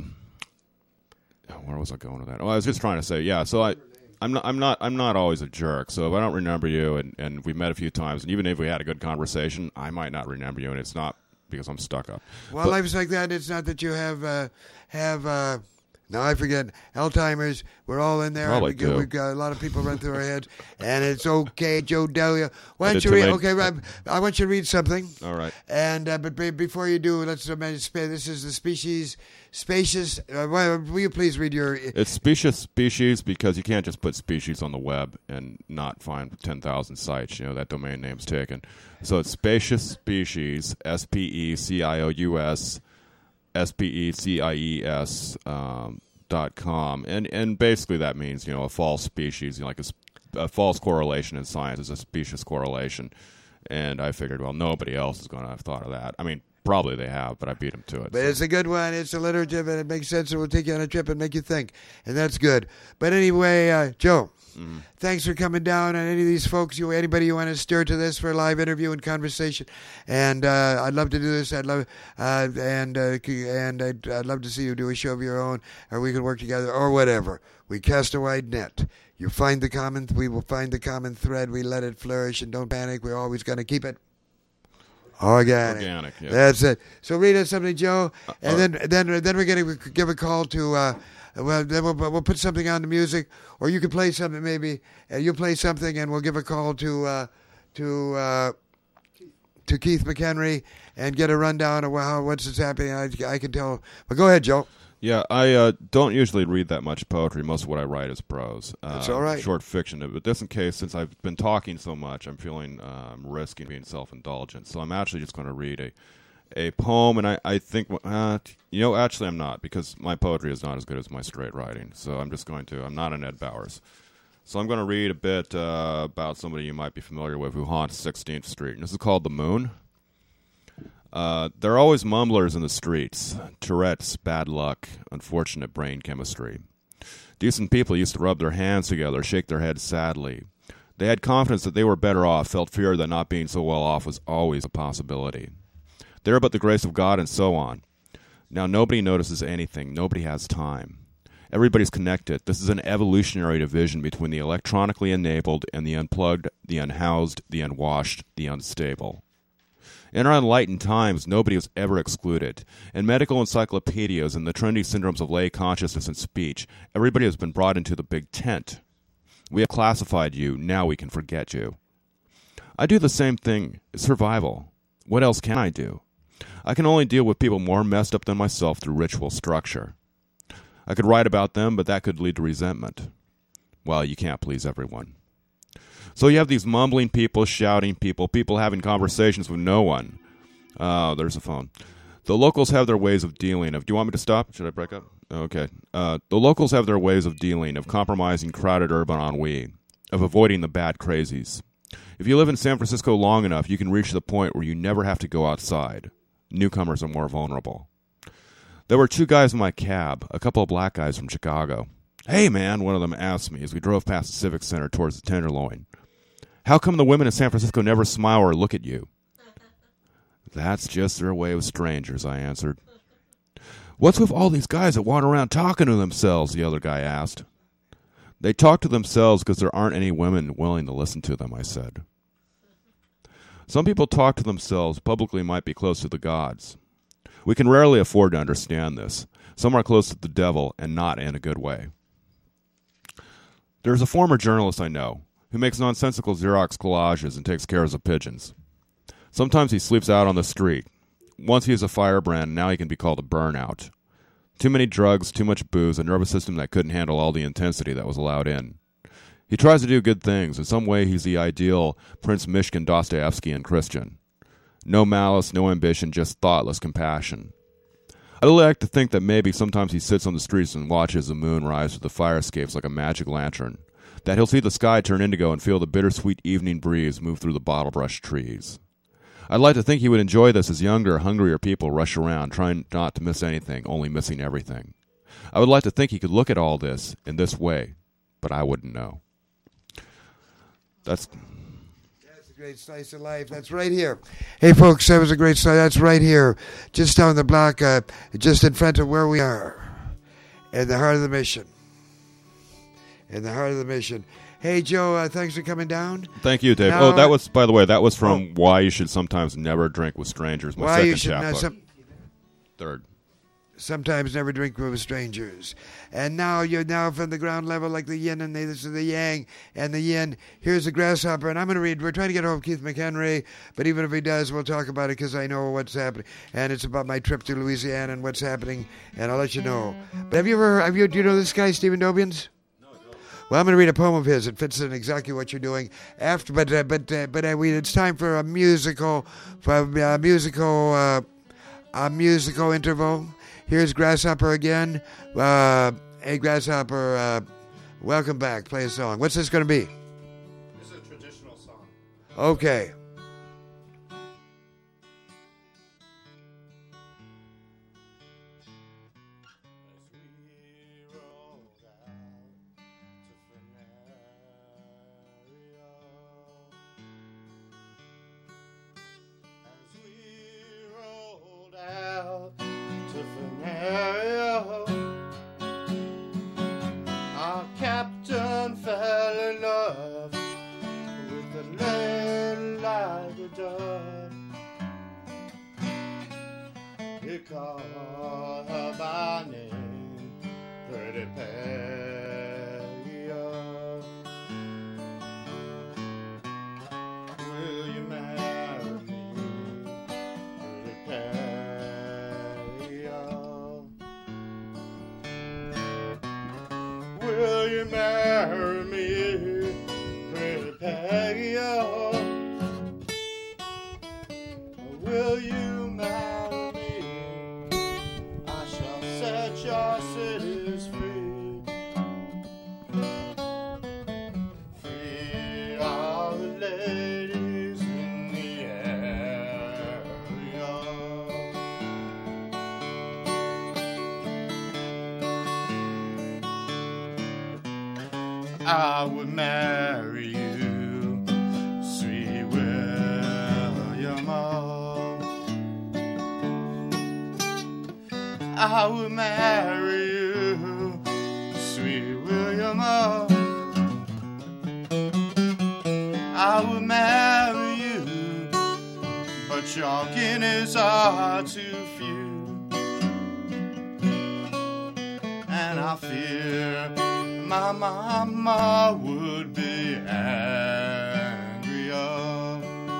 where was I going with that? Well, I was just trying to say, yeah. So I. I'm not. I'm not. I'm not always a jerk. So if I don't remember you, and, and we've met a few times, and even if we had a good conversation, I might not remember you, and it's not because I'm stuck up. Well, But- life's like that. It's not that you have uh, have. Uh, now I forget Alzheimer's. We're all in there. Probably we got, do. we've got a lot of people run through our heads, and it's okay, Joe Delia. Why I don't did you too read? late. Okay, Rob, I want you to read something. All right. And uh, but be- before you do, let's imagine spa- this is the species spacious. Uh, will will you please read your? It's specious species because you can't just put species on the web and not find ten thousand sites. You know, that domain name's taken. So it's spacious species, S P E C I O U S, S P E C I E S um, dot com. And, and basically that means, you know, a false species, you know, like a, s- a false correlation in science is a specious correlation. And I figured, well, nobody else is going to have thought of that. I mean, probably they have, but I beat them to it. But so. it's a good one. It's alliterative, and it makes sense. It will take you on a trip and make you think, and that's good. But anyway, uh, Joe, Mm-hmm. thanks for coming down. And any of these folks, you anybody you want to stir to this for a live interview and conversation, and uh, I'd love to do this. I'd love uh, and uh, c- and I'd, I'd love to see you do a show of your own, or we could work together, or whatever. We cast a wide net. You find the common. We will find the common thread. We let it flourish, and don't panic. We're always going to keep it organic. Organic, yeah. That's it. So read us something, Joe, and uh, then then then we're going to give a call to. Uh, well, then we'll, we'll put something on the music, or you can play something maybe. Uh, you play something, and we'll give a call to uh, to uh, to Keith McHenry and get a rundown of how what's that's happening. I, I can tell. But go ahead, Joe. Yeah, I uh, don't usually read that much poetry. Most of what I write is prose. Uh, That's all right. Short fiction. But just in case, since I've been talking so much, I'm feeling um, risking being self-indulgent. So I'm actually just going to read a a poem, and I, I think, uh, you know, actually I'm not, because my poetry is not as good as my straight writing. So I'm just going to, I'm not an Ed Bowers. So I'm going to read a bit uh, about somebody you might be familiar with who haunts sixteenth Street. And this is called The Moon. Uh, there are always mumblers in the streets. Tourette's, bad luck, unfortunate brain chemistry. Decent people used to rub their hands together, shake their heads sadly. They had confidence that they were better off, felt fear that not being so well off was always a possibility. There but the grace of God, and so on. Now nobody notices anything. Nobody has time. Everybody's connected. This is an evolutionary division between the electronically enabled and the unplugged, the unhoused, the unwashed, the unstable. In our enlightened times, nobody was ever excluded. In medical encyclopedias and the trendy syndromes of lay consciousness and speech, everybody has been brought into the big tent. We have classified you. Now we can forget you. I do the same thing. It's survival. What else can I do? I can only deal with people more messed up than myself through ritual structure. I could write about them, but that could lead to resentment. Well, you can't please everyone. So you have these mumbling people, shouting people, people having conversations with no one. Oh, there's a phone. The locals have their ways of dealing. Of, do you want me to stop? Should I break up? Okay. Uh, the locals have their ways of dealing, of compromising crowded urban ennui, of avoiding the bad crazies. If you live in San Francisco long enough, you can reach the point where you never have to go outside. Newcomers are more vulnerable. There were two guys in my cab, a couple of black guys from Chicago. "Hey, man," one of them asked me as we drove past the Civic Center towards the Tenderloin. "How come the women in San Francisco never smile or look at you?" "That's just their way with strangers," I answered. "What's with all these guys that wander around talking to themselves?" the other guy asked. "They talk to themselves because there aren't any women willing to listen to them," I said. Some people talk to themselves publicly might be close to the gods. We can rarely afford to understand this. Some are close to the devil, and not in a good way. There's a former journalist I know who makes nonsensical Xerox collages and takes care of the pigeons. Sometimes he sleeps out on the street. Once he was a firebrand, and now he can be called a burnout. Too many drugs, too much booze, a nervous system that couldn't handle all the intensity that was allowed in. He tries to do good things. In some way, he's the ideal Prince Mishkin, Dostoevsky, and Christian. No malice, no ambition, just thoughtless compassion. I'd like to think that maybe sometimes he sits on the streets and watches the moon rise through the fire escapes like a magic lantern. That he'll see the sky turn indigo and feel the bittersweet evening breeze move through the bottlebrush trees. I'd like to think he would enjoy this as younger, hungrier people rush around, trying not to miss anything, only missing everything. I would like to think he could look at all this in this way, but I wouldn't know. That's... That's a great slice of life. That's right here. Hey, folks, that was a great slice. That's right here, just down the block, uh, just in front of where we are, in the heart of the mission. In the heart of the mission. Hey, Joe, uh, thanks for coming down. Thank you, Dave. Now, oh, that was, by the way, that was from oh. Why You Should Sometimes Never Drink with Strangers, my Why second you should chapbook. not some, Third. sometimes never drink with strangers. And now you're now from the ground level like the yin, and the, this is the yang and the yin. Here's the grasshopper, and I'm going to read. We're trying to get hold of Keith McHenry, but even if he does, we'll talk about it because I know what's happening. And it's about my trip to Louisiana and what's happening, and I'll let you know. But have you ever, have you, do you know this guy, Stephen Dobians? Well, I'm going to read a poem of his. It fits in exactly what you're doing. After, but uh, but uh, but uh, we, it's time for a musical, for a musical, uh, a musical interval. Here's Grasshopper again. Uh, hey, Grasshopper, uh, welcome back. Play a song. What's this going to be? This is a traditional song. Okay. Our captain fell in love with a lady like a dove. He called her by name, Pretty Peggy. Will you marry me, Pretty Peggy? Will you marry me, Pretty Peggy? Will you marry me? I shall set your cities free. Free all the ladies in the area. I would marry you, sweet William. I would marry you, sweet William. I would marry you, but your guineas are too few, and I fear my mama would be angry. Oh,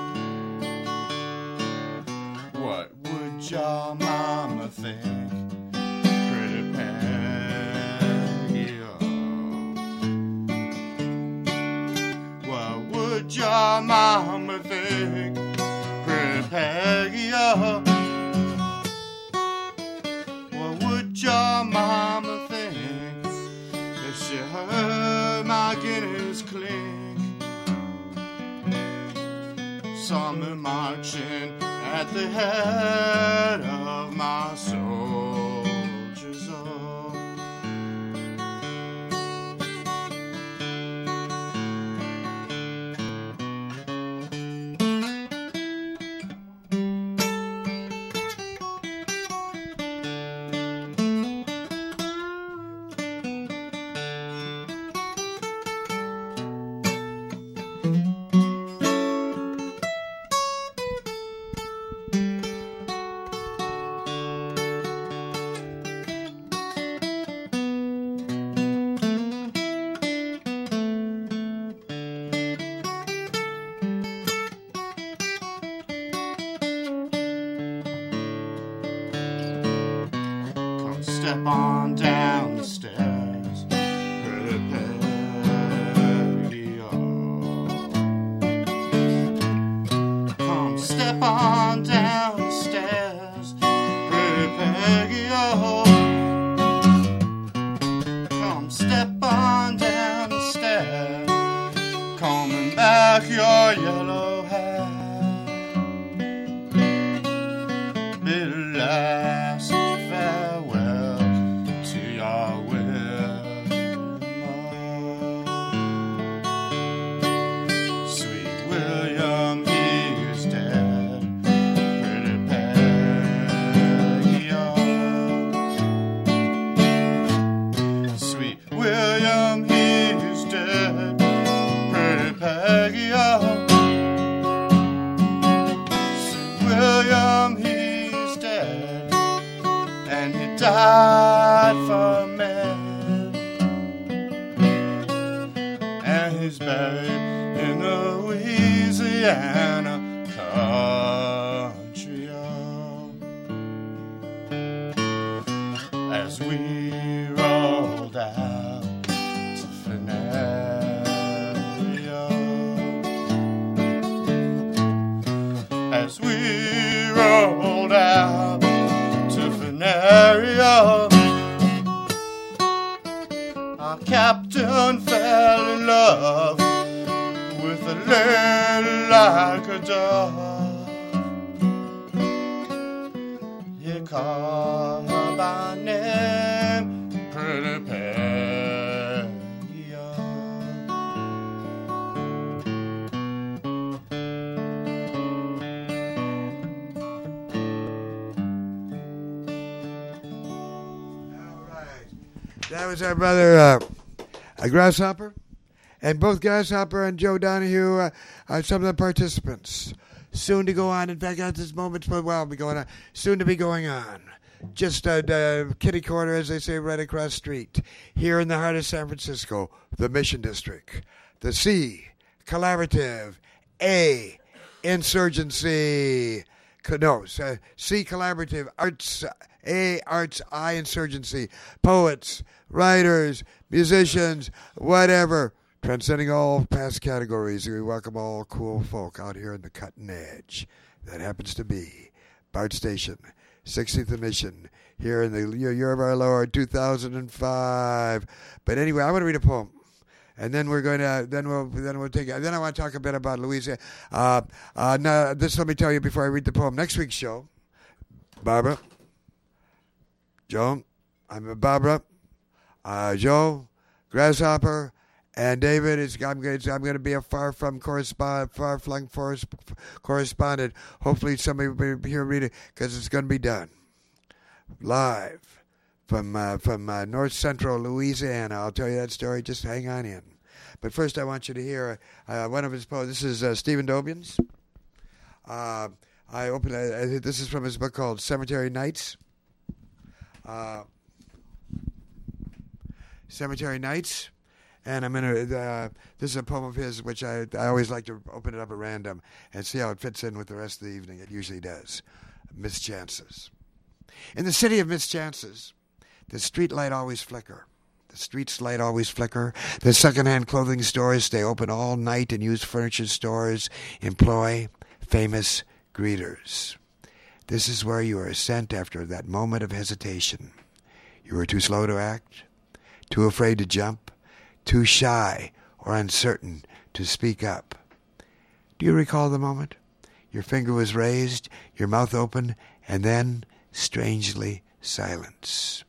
what would your mama think, Pretty Peggy? Oh, what would your mama think, Pretty Peggy? Oh, what would your mama think if she heard my guineas clink? coming marching at the head of my soldiers all. Step on down the stairs, pretty Peggy, oh. Come step on down the stairs, pretty Peggy, oh. Come step on down the stairs, combing back your yellow hair. Be the last farewell to your Wilma. Sweet William, he is dead, pretty Peggy, oh. Sweet William, he is dead, pretty Peggy, oh. Sweet William, he's dead, and he died for men, and he's buried in Louisiana country, oh. As we rolled out to Venerio, as we rolled out to Venerio, our captain fell in love with a lady like a dove. He called her by name, pretty Peggy, oh. That was our brother, uh, a Grasshopper. And both Grasshopper and Joe Donahue uh, are some of the participants. Soon to go on. In fact, at this moment, well, be going on. Soon to be going on. Just a uh, kitty corner, as they say, right across the street. Here in the heart of San Francisco, the Mission District. The C, Collaborative. A, Insurgency. No, uh, C, Collaborative. Arts. A, Arts. I, Insurgency. Poets, writers, musicians, whatever. Transcending all past categories, we welcome all cool folk out here in the cutting edge. That happens to be Bart Station, sixteenth and Mission, here in the year of our Lord, two thousand five. But anyway, I want to read a poem, and then we're going to then we'll then we'll take then I want to talk a bit about Louisiana. Uh, uh, now, this let me tell you before I read the poem. Next week's show, Barbara, Joan, I'm Barbara, uh, Joe, Grasshopper. And David, is, I'm going to, I'm going to be a far from correspond, far flung forest correspondent. Hopefully, somebody will be here reading because it's going to be done live from uh, from uh, North Central Louisiana. I'll tell you that story. Just hang on in. But first, I want you to hear uh, one of his poems. This is uh, Stephen Dobian's. Uh, I opened. Uh, this is from his book called Cemetery Nights. Uh, Cemetery Nights. And I'm going to, uh, this is a poem of his, which I, I always like to open it up at random and see how it fits in with the rest of the evening. It usually does. Mischances. In the city of mischances, the street light always flicker. The street's light always flicker. The secondhand clothing stores stay open all night, and used furniture stores employ famous greeters. This is where you are sent after that moment of hesitation. You were too slow to act, too afraid to jump, too shy or uncertain to speak up. Do you recall the moment? Your finger was raised, your mouth open, and then, strangely, silence.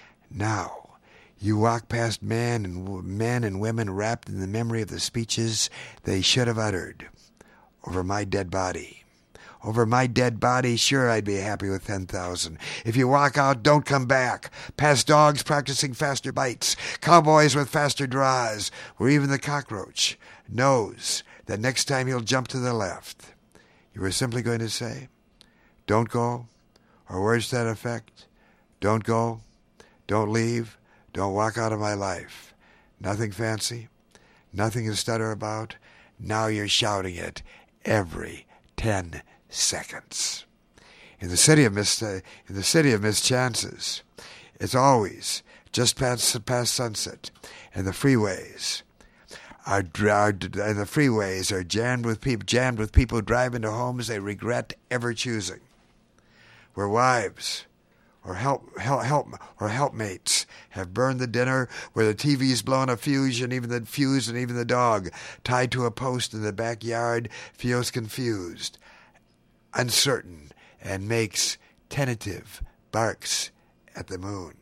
Now, you walk past men and men and women wrapped in the memory of the speeches they should have uttered. Over my dead body. Over my dead body, sure, I'd be happy with ten thousand. If you walk out, don't come back. Past dogs practicing faster bites, cowboys with faster draws, where even the cockroach knows that next time he'll jump to the left. You were simply going to say, don't go, or words to that effect. Don't go, don't leave, don't walk out of my life. Nothing fancy, nothing to stutter about. Now you're shouting it every ten seconds. In the city of missed, uh, in the city of missed chances, it's always just past past sunset, and the freeways are, are and the freeways are jammed with people jammed with people driving to homes they regret ever choosing, where wives or help help help or helpmates have burned the dinner, where the T V's blown a fuse and even the fuse and even the dog tied to a post in the backyard feels confused, uncertain, and makes tentative barks at the moon.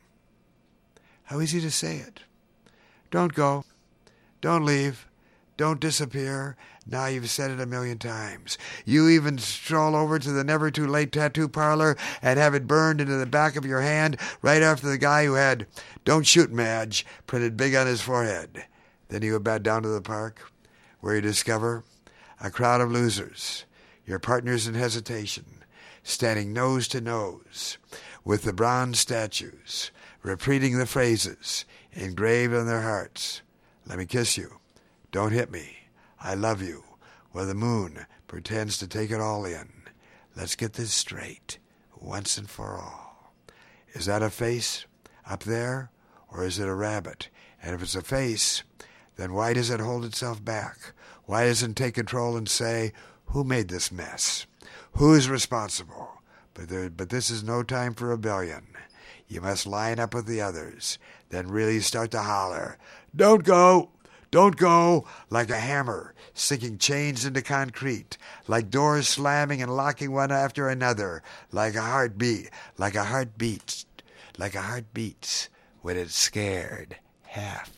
How easy to say it. Don't go. Don't leave. Don't disappear. Now you've said it a million times. You even stroll over to the Never Too Late tattoo parlor and have it burned into the back of your hand right after the guy who had "Don't Shoot, Madge" printed big on his forehead. Then you go back down to the park, where you discover a crowd of losers, your partners in hesitation, standing nose to nose with the bronze statues, repeating the phrases engraved on their hearts. Let me kiss you. Don't hit me. I love you. While the moon pretends to take it all in. Let's get this straight, once and for all. Is that a face up there, or is it a rabbit? And if it's a face, then why does it hold itself back? Why doesn't it take control and say, who made this mess? Who is responsible? But there, but this is no time for rebellion. You must line up with the others, then really start to holler, don't go! Don't go, like a hammer, sinking chains into concrete, like doors slamming and locking one after another, like a heartbeat, like a heart beats, like a heart beats when it's scared half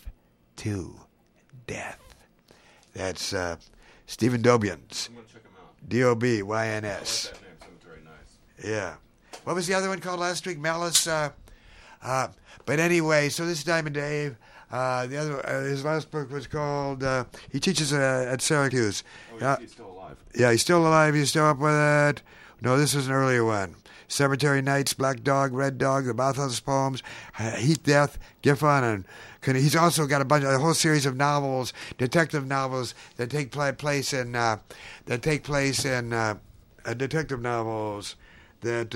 to death. That's uh, Stephen Dobyns. I'm going to check him out. D O B Y N I like S. that name. Sounds very nice. Yeah. What was the other one called last week? Malice. Uh, uh, but anyway, so this is Diamond Dave. Uh, the other, uh, his last book was called. Uh, he teaches uh, at Syracuse. Oh, he's, Uh, he's still alive. yeah, he's still alive. He's still up with it. No, this was an earlier one. Cemetery Nights, Black Dog, Red Dog, The Bathhouse Poems, uh, Heat Death, Giffen, and can- he's also got a bunch, a whole series of novels, detective novels that take pla- place in uh, that take place in uh, uh, detective novels that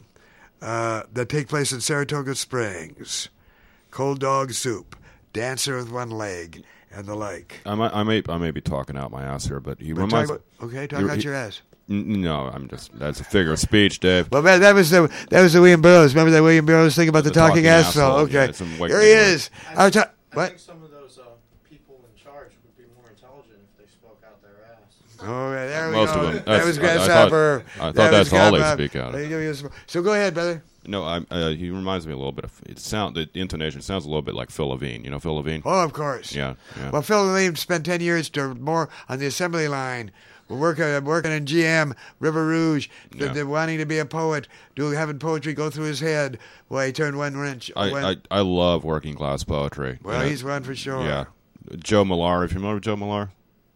uh, uh, that take place in Saratoga Springs, Cold Dog Soup, Dancer with One Leg, and the like. I might, I may, I may be talking out my ass here, but he But reminds. talk about- okay, talk you- about he- your ass. N- No, I'm just. That's a figure of speech, Dave. Well, man, that was the that was the William Burroughs. Remember that William Burroughs thing about the, The talking, talking asshole? asshole, Okay, yeah, it's some white here he thing, is. I, I was ta- think, I what? think some of those uh, people in charge would be more intelligent if they spoke out their ass. Oh, yeah, there we Most go. of them. That That's- was I- I thought- Grasshopper. I thought That that's was all they Grasshopper. speak out of. So go ahead, brother. No, I'm, uh, he reminds me a little bit of. It sound the intonation sounds a little bit like Phil Levine. You know Phil Levine? Oh, of course. Yeah, yeah. Well, Phil Levine spent ten years to more on the assembly line. We're working, working in G M, River Rouge, Yeah. they're wanting to be a poet, do having poetry go through his head. Well, he turned one wrench. I, one, I, I love working class poetry. well, You know, he's one for sure. Yeah. Joe Millar, if you remember Joe Millar,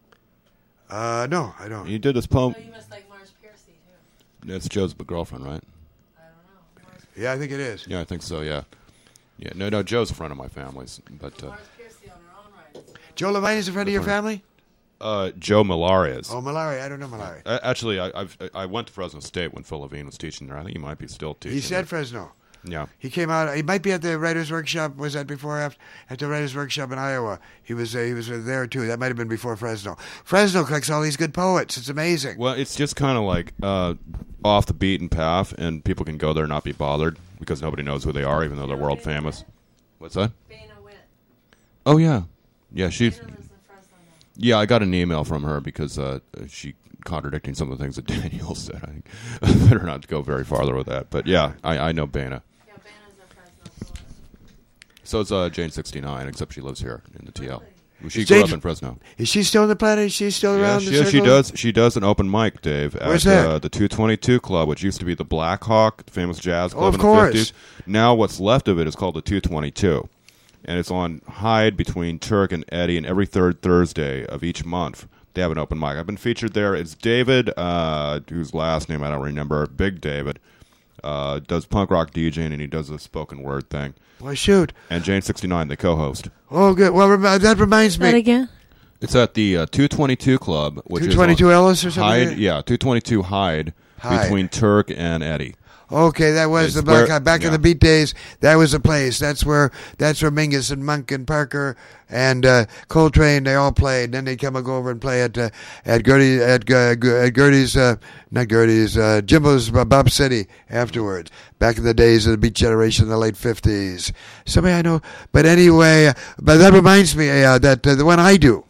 Uh, no, I don't. he did this poem. Oh, you must like Mars Piercy, too. That's Joe's girlfriend, right? I don't know. Mars, Yeah, I think it is. Yeah, I think so. Yeah, yeah. No, no. Joe's a friend of my family's, but uh, Mars Piercy on her own right. So, Joe Levine is a friend of your Different. family? uh, Joe Millar is. Oh, Malari. I don't know Malari. Uh, Actually, I, I've I went to Fresno State when Phil Levine was teaching there. I think he might be still teaching. He said there. Fresno. Yeah. He came out. He might be at the Writers' Workshop. Was that before or after? At the Writers' Workshop in Iowa. He was uh, he was there too. That might have been before Fresno. Fresno collects all these good poets. It's amazing. Well, it's just kind of like uh, off the beaten path, and people can go there and not be bothered because nobody knows who they are, even though they're world famous. What's that? Bana Witt. Oh yeah, yeah. She, Bana lives in Fresno now. yeah. I got an email from her because uh, she contradicting some of the things that Daniel said. I think I better not go very farther with that. But yeah, I, I know Bana. Yeah, Banna's a Fresno poet. So it's uh, Jane sixty-nine, except she lives here in the T L. She Jane- grew up in Fresno. Is she still on the planet? Is she still Yeah, around she, the yeah, circle? she does. She does an open mic, Dave, at Where's that? Uh, the two twenty-two Club, which used to be the Black Hawk, the famous jazz club Oh, of in course. the fifties. Now what's left of it is called the two twenty-two, and it's on Hyde between Turk and Eddie. And every third Thursday of each month, they have an open mic. I've been featured there. It's David, uh, whose last name I don't remember. Big David uh, does punk rock DJing, and he does a spoken word thing. Well, shoot. And Jane sixty-nine, the co-host. Oh, good. Well, rem- that reminds That me. again? It's at the uh, two twenty-two Club, which two is twenty-two on Ellis or something? Hyde, like that? yeah, two twenty-two Hyde, Hyde. between Turk and Eddie. Okay, that was It's the back, where- back in yeah. the beat days. That was the place. That's where that's where Mingus and Monk and Parker and uh, Coltrane they all played. Then they'd come and go over and play at uh, at Gertie at, uh, at Gertie's uh, not Gertie's uh, Jimbo's uh, Bob City afterwards. Back in the days of the Beat Generation in the late fifties. Somebody I know, but anyway, uh, but that reminds me uh, that uh, the one I do.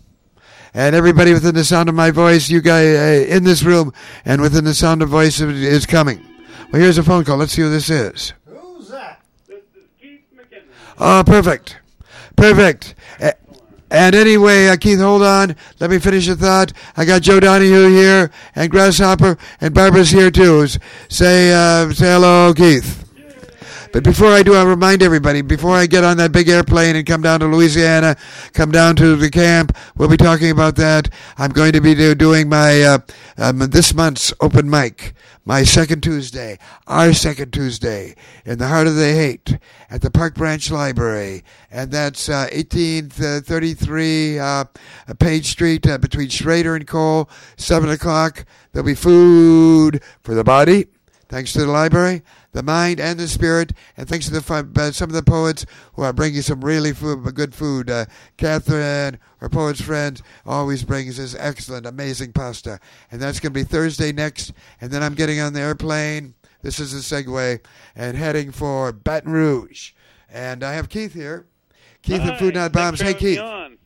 And everybody within the sound of my voice, you guys uh, in this room and within the sound of voice is coming. Well, here's a phone call. Let's see who this is. Who's that? This is Keith McKinnon. Oh, perfect. Perfect. A- And anyway, uh, Keith, hold on. Let me finish the thought. I got Joe Donahue here, and Grasshopper, and Barbara's here too. S- Say, uh, say hello, Keith. But before I do, I'll remind everybody, before I get on that big airplane and come down to Louisiana, come down to the camp, we'll be talking about that. I'm going to be do, doing my, uh, um, this month's open mic, my second Tuesday, our second Tuesday, in the heart of the hate, at the Park Branch Library. And that's uh, eighteen thirty-three uh, Page Street uh, between Schrader and Cole, seven o'clock. There'll be food for the body, thanks to the library, the mind, and the spirit, and thanks to the fun, uh, some of the poets who are bringing some really food, good food. Uh, Catherine, our poet's friend, always brings this excellent, amazing pasta. And that's going to be Thursday next, and then I'm getting on the airplane. This is a segue, and heading for Baton Rouge. And I have Keith here. Keith Hi, of Food Not Bombs. Hey, thanks for Keith. having me on.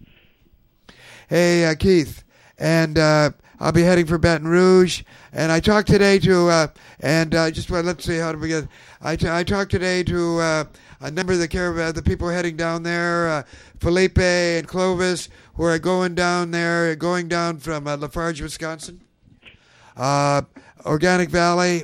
Hey, uh, Keith. And uh, I'll be heading for Baton Rouge. And I talked today to, uh, and uh, just well, let's see how to begin. I, t- I talked today to uh, a number of the caravan, the people heading down there, uh, Felipe and Clovis, who are going down there, going down from uh, Lafarge, Wisconsin, uh, Organic Valley.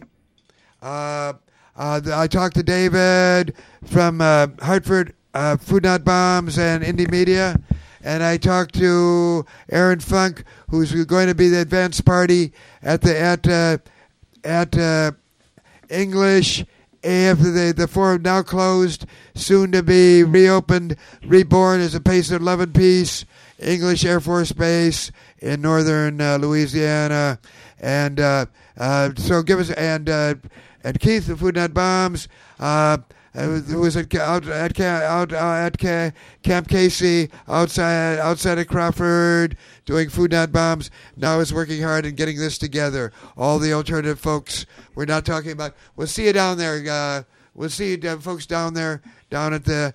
Uh, uh, I talked to David from uh, Hartford, uh, Food Not Bombs and Indie Media. And I talked to Aaron Funk, who's going to be the advance party at the at uh, at uh, English after the the forum now closed, soon to be reopened, reborn as a Pace eleven piece English Air Force Base in northern uh, Louisiana, and uh, uh, so give us and uh, and Keith the Food Not Bombs. Uh, It was at out at out uh, at Camp Casey outside outside of Crawford doing Food Not Bombs. Now is working hard and getting this together. All the alternative folks. We're not talking about. We'll see you down there. Uh, we'll see you uh, folks down there down at the.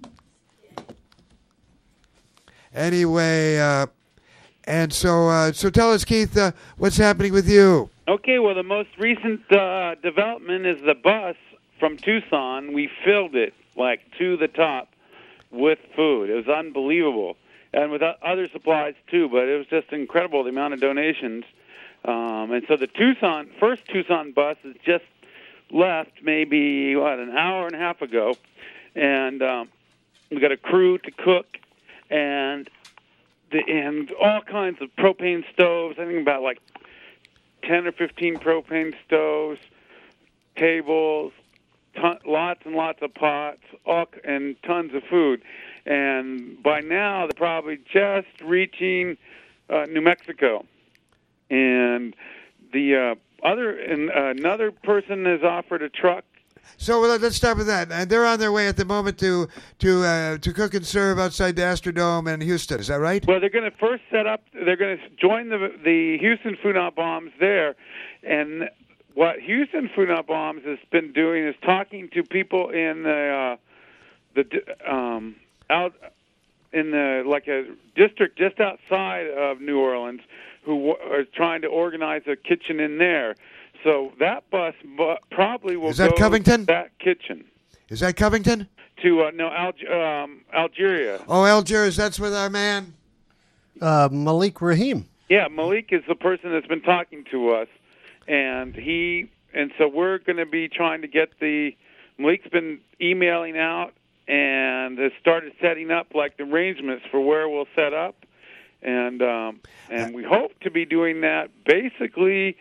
Anyway, uh, and so uh, so tell us, Keith, uh, what's happening with you? Okay, well, the most recent uh, development is the bus from Tucson. We filled it like to the top with food. It was unbelievable, and with o- other supplies too. But it was just incredible the amount of donations. Um, and so the Tucson first Tucson bus has just left, maybe what an hour and a half ago, and um, we got a crew to cook and the and all kinds of propane stoves. I think about like ten or fifteen propane stoves, tables. Ton, lots and lots of pots, all, and tons of food. And by now, they're probably just reaching uh, New Mexico. And the uh, other, and another person has offered a truck. So well, let's start with that. And they're on their way at the moment to to uh, to cook and serve outside the Astrodome in Houston. Is that right? Well, they're going to first set up. They're going to join the the Houston Food Not Bombs there, and what Houston Food Not Bombs has been doing is talking to people in the uh, the um, out in the like a district just outside of New Orleans, who w- are trying to organize a kitchen in there. So that bus bu- probably will Is that go Covington? to that kitchen Is that Covington? to uh, no Alg- um, Algeria. Oh, Algiers, that's with our man. Uh, Malik Rahim. Yeah, Malik is the person that's been talking to us, and he and so we're going to be trying to get the Malik's been emailing out and has started setting up like the arrangements for where we'll set up, and um, and we hope to be doing that basically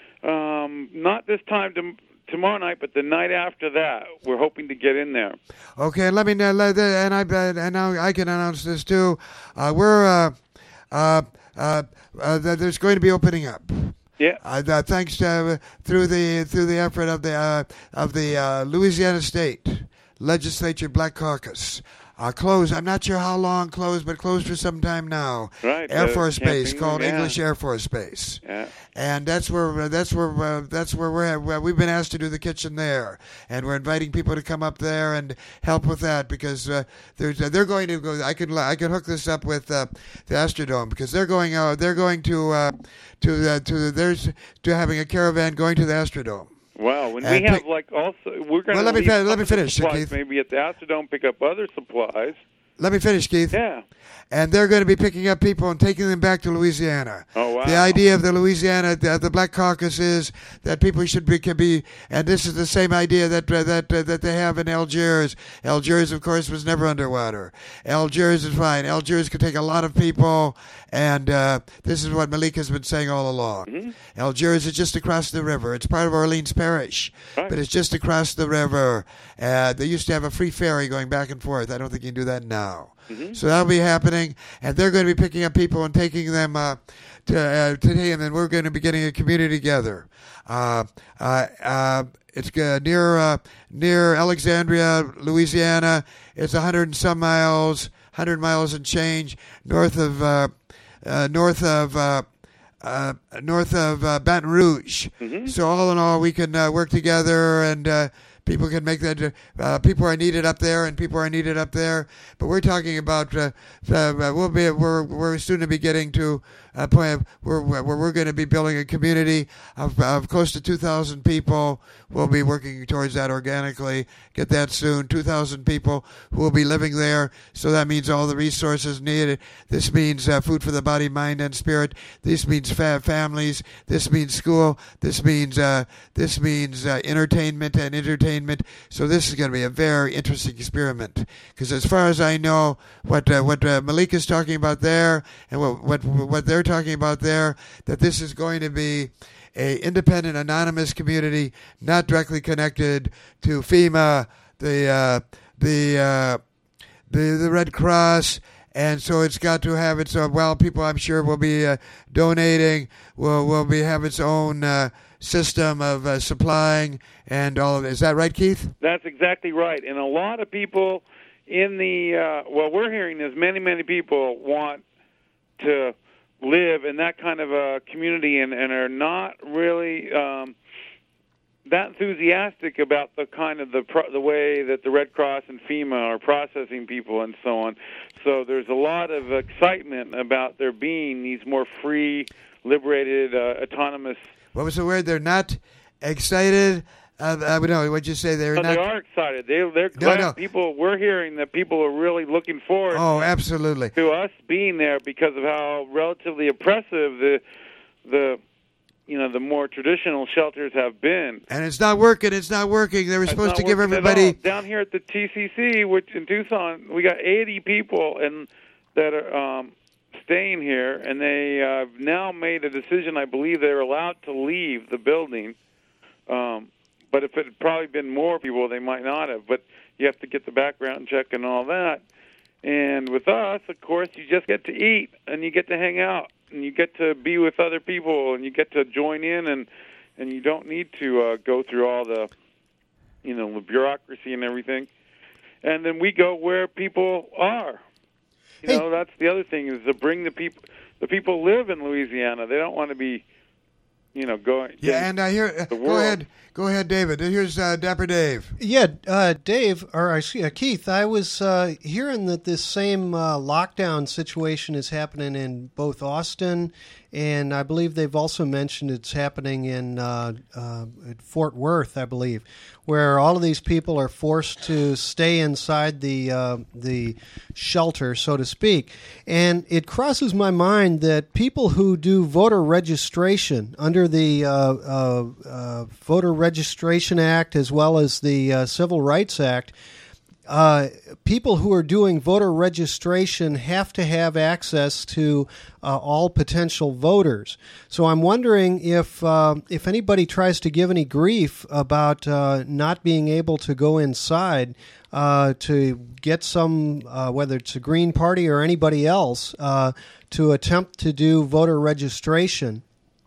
um, not this time to, tomorrow night, but the night after that. We're hoping to get in there. Okay, let me know, let- and I and now I can announce this too. Uh, we're uh, uh, uh, uh, there's going to be opening up. Yeah. Uh, that thanks to uh, through the through the effort of the uh, of the uh, Louisiana State Legislature Black Caucus. Uh, closed. I'm not sure how long closed, but closed for some time now. Right, Air uh, Force Base camping, called yeah. English Air Force Base. Yeah. And that's where uh, that's where uh, that's where we're where we've been asked to do the kitchen there, and we're inviting people to come up there and help with that because uh, there's uh, they're going to go. I can I can hook this up with uh, the Astrodome because they're going uh, they're going to uh, to uh, to there's to having a caravan going to the Astrodome. Wow, when And we have pick- like also we're going Well, to let me leave fin- let me other finish, supplies, Keith. maybe at the Astrodome pick up other supplies. Let me finish, Keith. Yeah. And they're going to be picking up people and taking them back to Louisiana. Oh, wow. The idea of the Louisiana, the, the Black Caucus is that people should be, can be, and this is the same idea that uh, that uh, that they have in Algiers. Algiers, of course, was never underwater. Algiers is fine. Algiers could take a lot of people, and uh, this is what Malik has been saying all along. Mm-hmm. Algiers is just across the river. It's part of Orleans Parish, Right. but it's just across the river. Uh, they used to have a free ferry going back and forth. I don't think you can do that now. Mm-hmm. So that'll be happening, and they're going to be picking up people and taking them uh, to uh, today, and then we're going to be getting a community together. Uh, uh, uh, it's uh, near uh, near Alexandria, Louisiana. It's a hundred and some miles, hundred miles and change north of uh, uh, north of. Uh, Uh, north of uh, Baton Rouge. Mm-hmm. So all in all, we can uh, work together, and uh, people can make that. Uh, people are needed up there, and people are needed up there. But we're talking about. Uh, uh, we'll be. We're we're soon to be getting to a point where where we're going to be building a community of, of close to two thousand people. We'll be working towards that organically. Get that soon. Two thousand people who will be living there. So that means all the resources needed. This means uh, food for the body, mind, and spirit. This means fa- families. This means school. This means uh, this means uh, entertainment and entertainment. So this is going to be a very interesting experiment. Because as far as I know, what uh, what uh, Malik is talking about there, and what what what they're talking about there, that this is going to be a independent, anonymous community, not directly connected to FEMA, the uh, the uh, the the Red Cross, and so it's got to have its own. Well, people, I'm sure, will be uh, donating. Will will be have its own uh, system of uh, supplying and all of it. Is that right, Keith? That's exactly right. And a lot of people in the uh, well, we're hearing is many many people want to live in that kind of a community and, and are not really um, that enthusiastic about the kind of the pro- the way that the Red Cross and FEMA are processing people and so on. So there's a lot of excitement about there being these more free, liberated, uh, autonomous. What was the word? They're not excited. Uh, uh, no, what'd you say? They're No, not. they are excited. They, they're No, glad no. people. We're hearing that people are really looking forward Oh, absolutely. to us being there because of how relatively oppressive the the you know the more traditional shelters have been. And it's not working. It's not working. They were It's supposed not to give working at everybody. all. Down here at the T C C, which in Tucson, we got eighty people and that are um, staying here, and they uh, have now made a decision. I believe they're allowed to leave the building. Um, but if it had probably been more people, they might not have. But you have to get the background check and all that. And with us, of course, you just get to eat and you get to hang out and you get to be with other people and you get to join in and and you don't need to uh, go through all the you know the bureaucracy and everything. And then we go where people are. You Hey. know, that's the other thing is to bring the people. The people live in Louisiana. They don't want to be, you know, going. Yeah, and I hear. Uh, the go world. ahead. Go ahead, David. Here's uh, Dapper Dave. Yeah, uh, Dave, or I see, uh, Keith, I was uh, hearing that this same uh, lockdown situation is happening in both Austin and I believe they've also mentioned it's happening in uh, uh, at Fort Worth, I believe, where all of these people are forced to stay inside the uh, the shelter, so to speak. And it crosses my mind that people who do voter registration under the uh, uh, uh, Voter Registration Act as well as the uh, Civil Rights Act, Uh, people who are doing voter registration have to have access to uh, all potential voters. So I'm wondering if uh, if anybody tries to give any grief about uh, not being able to go inside uh, to get some, uh, whether it's a Green Party or anybody else, uh, to attempt to do voter registration.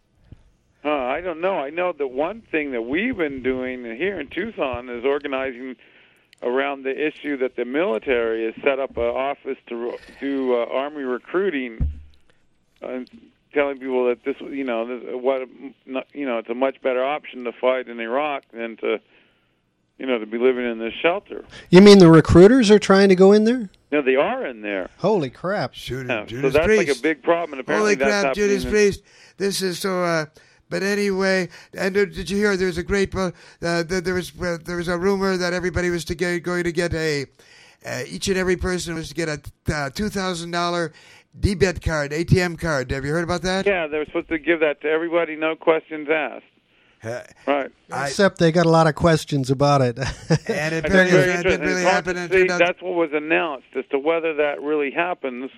Uh, I don't know. I know that one thing that we've been doing here in Tucson is organizing around the issue that the military has set up an office to do uh, Army recruiting, uh, telling people that this, you know, this, what, you know, it's a much better option to fight in Iraq than to, you know, to be living in this shelter. You mean the recruiters are trying to go in there? No, they are in there. Holy crap! Judas, Yeah, Judas so that's Priest. like a big problem. And apparently Holy that's crap, happening Judas in- Priest. This is so. Uh, but anyway, and uh, did you hear? There's a great. Uh, the, there was uh, there was a rumor that everybody was to get, going to get a. Uh, each and every person was to get a uh, two thousand dollar debit card, A T M card. Have you heard about that? Yeah, they're supposed to give that to everybody, no questions asked. Uh, Right. I, Except they got a lot of questions about it. and it That's apparently very it didn't interesting. really It's hard happen. to and see. turned out- That's what was announced as to whether that really happens,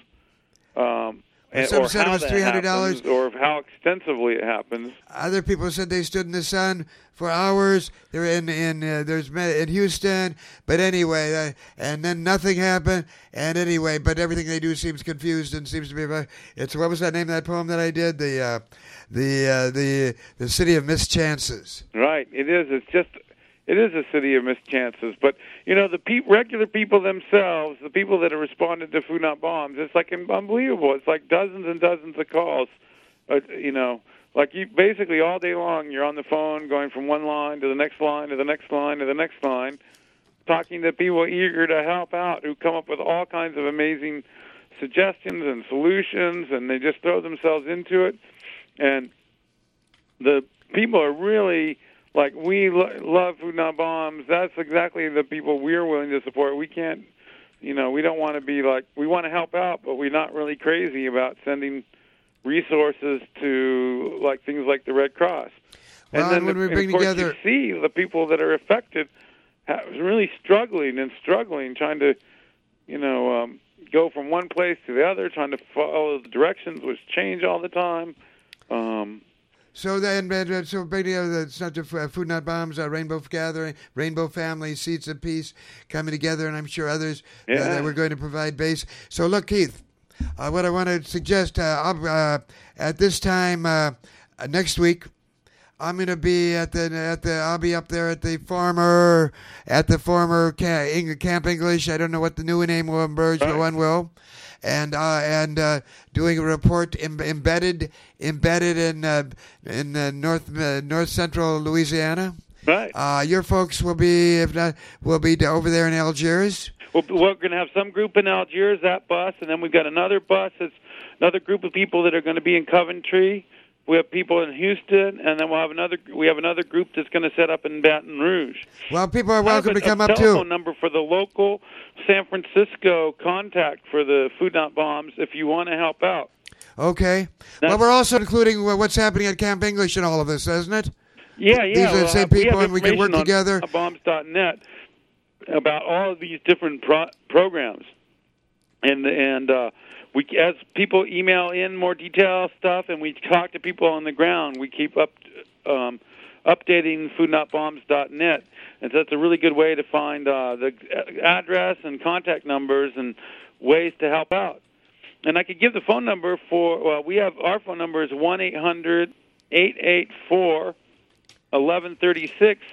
um, and, Some or said it how was that three hundred dollars. happens, or how extensively it happens. Other people said they stood in the sun for hours. They're in in uh, there's me- in Houston, but anyway, uh, and then nothing happened. And anyway, but everything they do seems confused and seems to be. About, it's what was that name of that poem that I did? The uh, the uh, the the city of mischances. Right. It is. It's just. It is a city of mischances. But you know, the pe- regular people themselves, the people that have responded to Food Not Bombs, it's like unbelievable. It's like dozens and dozens of calls. Uh, you know. Like you, basically all day long, you're on the phone, going from one line to the next line to the next line to the next line, talking to people eager to help out who come up with all kinds of amazing suggestions and solutions, and they just throw themselves into it. And the people are really like, we lo- love Food Not Bombs. That's exactly the people we're willing to support. We can't, you know, we don't want to be like, we want to help out, but we're not really crazy about sending resources to like things like the Red Cross. Well, and then when the, we bring of course together- you see the people that are affected ha- really struggling and struggling, trying to, you know, um, go from one place to the other, trying to follow the directions, which change all the time. Um, So then, uh, so bring together. It's not just uh, Food Not Bombs, uh, Rainbow Gathering, Rainbow Family, Seeds of Peace coming together, and I'm sure others uh, Yeah. that we're going to provide base. So look, Keith. Uh, what I want to suggest uh, I'll, uh, at this time uh, uh, next week, I'm going to be at the at the I'll be up there at the former at the former ca- Eng- Camp English. I don't know what the new name will emerge, but one will, and uh, and uh, doing a report Im- embedded embedded in uh, in uh, north uh, north central Louisiana. right. Uh, your folks will be if not will be over there in Algiers. Well, we're going to have some group in Algiers, that bus, and then we've got another bus. It's another group of people that are going to be in Coventry. We have people in Houston, and then we'll have another. We have another group that's going to set up in Baton Rouge. Well, people are I have welcome a, to come a up telephone too. number for the local San Francisco contact for the Food Not Bombs if you want to help out. Okay. Well, we're also including uh, what's happening at Camp English in all of this, isn't it? Yeah, yeah. These are the well, same we people, have and we can work information together. on bombs dot net about all of these different pro- programs, and and uh, we as people email in more detailed stuff, and we talk to people on the ground. We keep up um, updating food not bombs dot net, and so that's a really good way to find uh, the address and contact numbers and ways to help out. And I could give the phone number for well, we have our phone number is one eight hundred eight eight four eleven thirty six.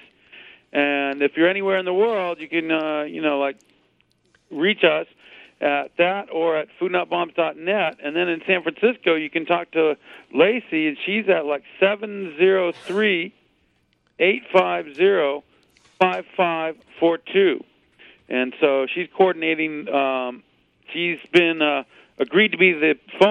And if you're anywhere in the world, you can, uh, you know, like, reach us at that or at food not bombs dot net. And then in San Francisco, you can talk to Lacey, and she's at, like, seven zero three eight five zero five five four two. And so she's coordinating. Um, she's been uh, agreed to be the phone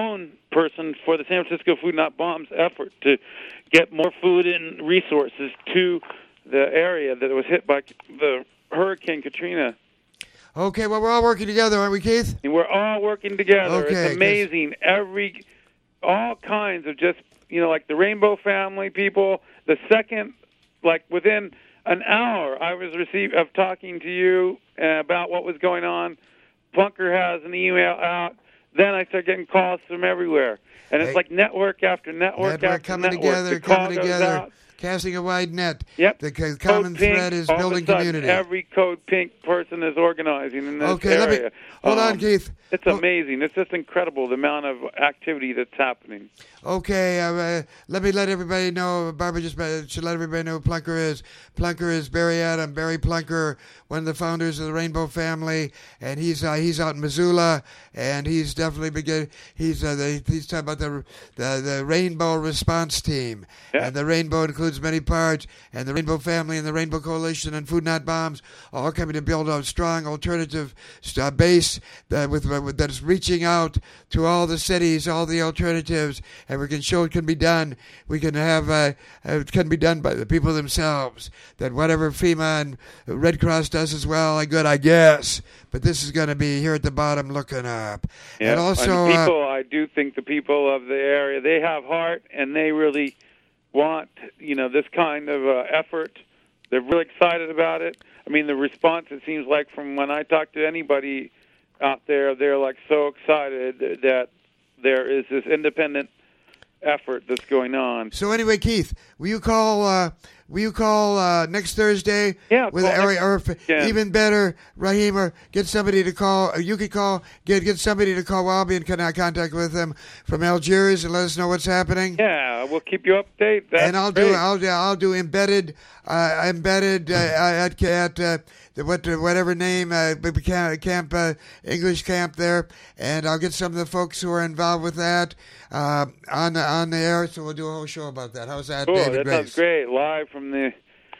person for the San Francisco Food Not Bombs effort to get more food and resources to the area that was hit by the Hurricane Katrina. Okay, well, we're all working together, aren't we, Keith? And we're all working together. Okay, it's amazing. Every, all kinds of just, you know, like the Rainbow Family people. The second, like within an hour, I was received of talking to you uh, about what was going on. Plunker has an email out. Then I start getting calls from everywhere, and it's Hey. like network after network, Network after coming network. together, The call coming goes together, out. casting a wide net. Yep. The co- Code common Pink, thread is all of a building sudden, community. Every Code Pink person is organizing in this Okay, let area. me hold on, Um, Keith. It's Hold- amazing. It's just incredible the amount of activity that's happening. Okay, uh, uh, let me let everybody know. Barbara just uh, should let everybody know who Plunker is. Plunker is Barry Adam, Barry Plunker, one of the founders of the Rainbow Family, and he's uh, he's out in Missoula, and he's definitely begin. He's uh, the, he's talking about the the, the Rainbow Response Team, Yeah. and the Rainbow includes many parts, and the Rainbow Family and the Rainbow Coalition and Food Not Bombs all coming to build a strong alternative uh, base that with, with that is reaching out to all the cities, all the alternatives. And we can show it can be done. We can have uh, it can be done by the people themselves. That whatever FEMA and Red Cross does as well, I good, I guess. But this is going to be here at the bottom, looking up. Yeah. And also, and people, uh, I do think the people of the area, they have heart, and they really want, you know, this kind of uh, effort. They're really excited about it. I mean, the response, it seems like, from when I talk to anybody out there, they're like so excited that there is this independent effort that's going on. so anyway, Keith, will you call? Uh, will you call uh, next Thursday? Yeah, With call area, or next- if, yeah. even better, Raheem, or get somebody to call. Or you could call. Get get somebody to call. While I'll be in con- contact with them from Algiers and let us know what's happening. Yeah, we'll keep you up to date. That's and I'll great. do I'll do I'll do embedded uh, embedded uh, at at uh, the, what whatever name uh, camp, camp uh, English camp there, and I'll get some of the folks who are involved with that uh, on the on the air. So we'll do a whole show about that. How's that, Cool, David that Grace? sounds great. Live from the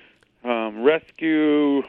um, rescue,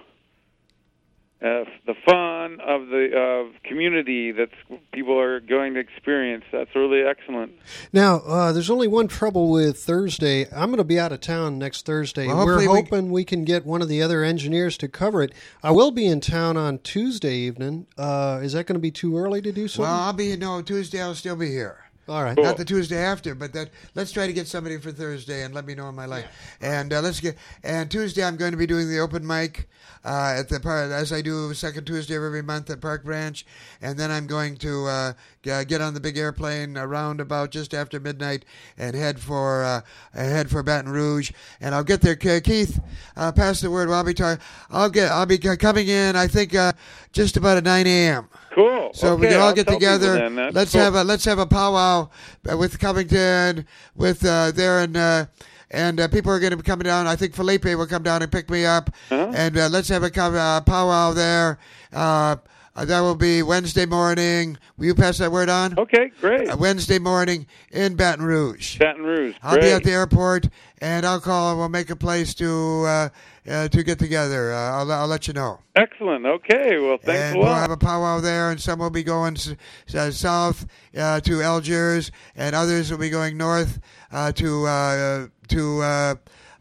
uh, the fun of the uh, community that people are going to experience. That's really excellent. Now, uh, there's only one trouble with Thursday. I'm going to be out of town next Thursday. Well, We're hopefully we- hoping we can get one of the other engineers to cover it. I will be in town on Tuesday evening. Uh, is that going to be too early to do something? Well, I'll be no Tuesday. I'll still be here. All right. Cool. Not the Tuesday after, but that. Let's try to get somebody for Thursday and let me know in my life. And uh, let's get. And Tuesday, I'm going to be doing the open mic uh, at the park, as I do second Tuesday of every month at Park Branch. And then I'm going to uh, g- get on the big airplane around about just after midnight and head for uh, head for Baton Rouge. And I'll get there. Ke- Keith, uh, pass the word. Well, I'll be talking. I'll get. I'll be c- coming in. I think uh, just about at nine a.m. Cool. So okay, we can all I'll get tell people together. then. That's Let's cool. have a let's have a powwow uh, with Covington, with uh, there and uh, and uh, people are going to be coming down. I think Felipe will come down and pick me up, Uh-huh. and uh, let's have a co- uh, powwow there. Uh, uh, that will be Wednesday morning. Will you pass that word on? Okay, great. Uh, Wednesday morning in Baton Rouge. Baton Rouge. I'll be great. at the airport, and I'll call. and We'll make a place to uh, uh, to get together. Uh, I'll I'll let you know. Excellent. Okay, well, thanks and a we'll lot. have a powwow there, and some will be going s- uh, south uh, to Algiers, and others will be going north uh, to uh, to uh,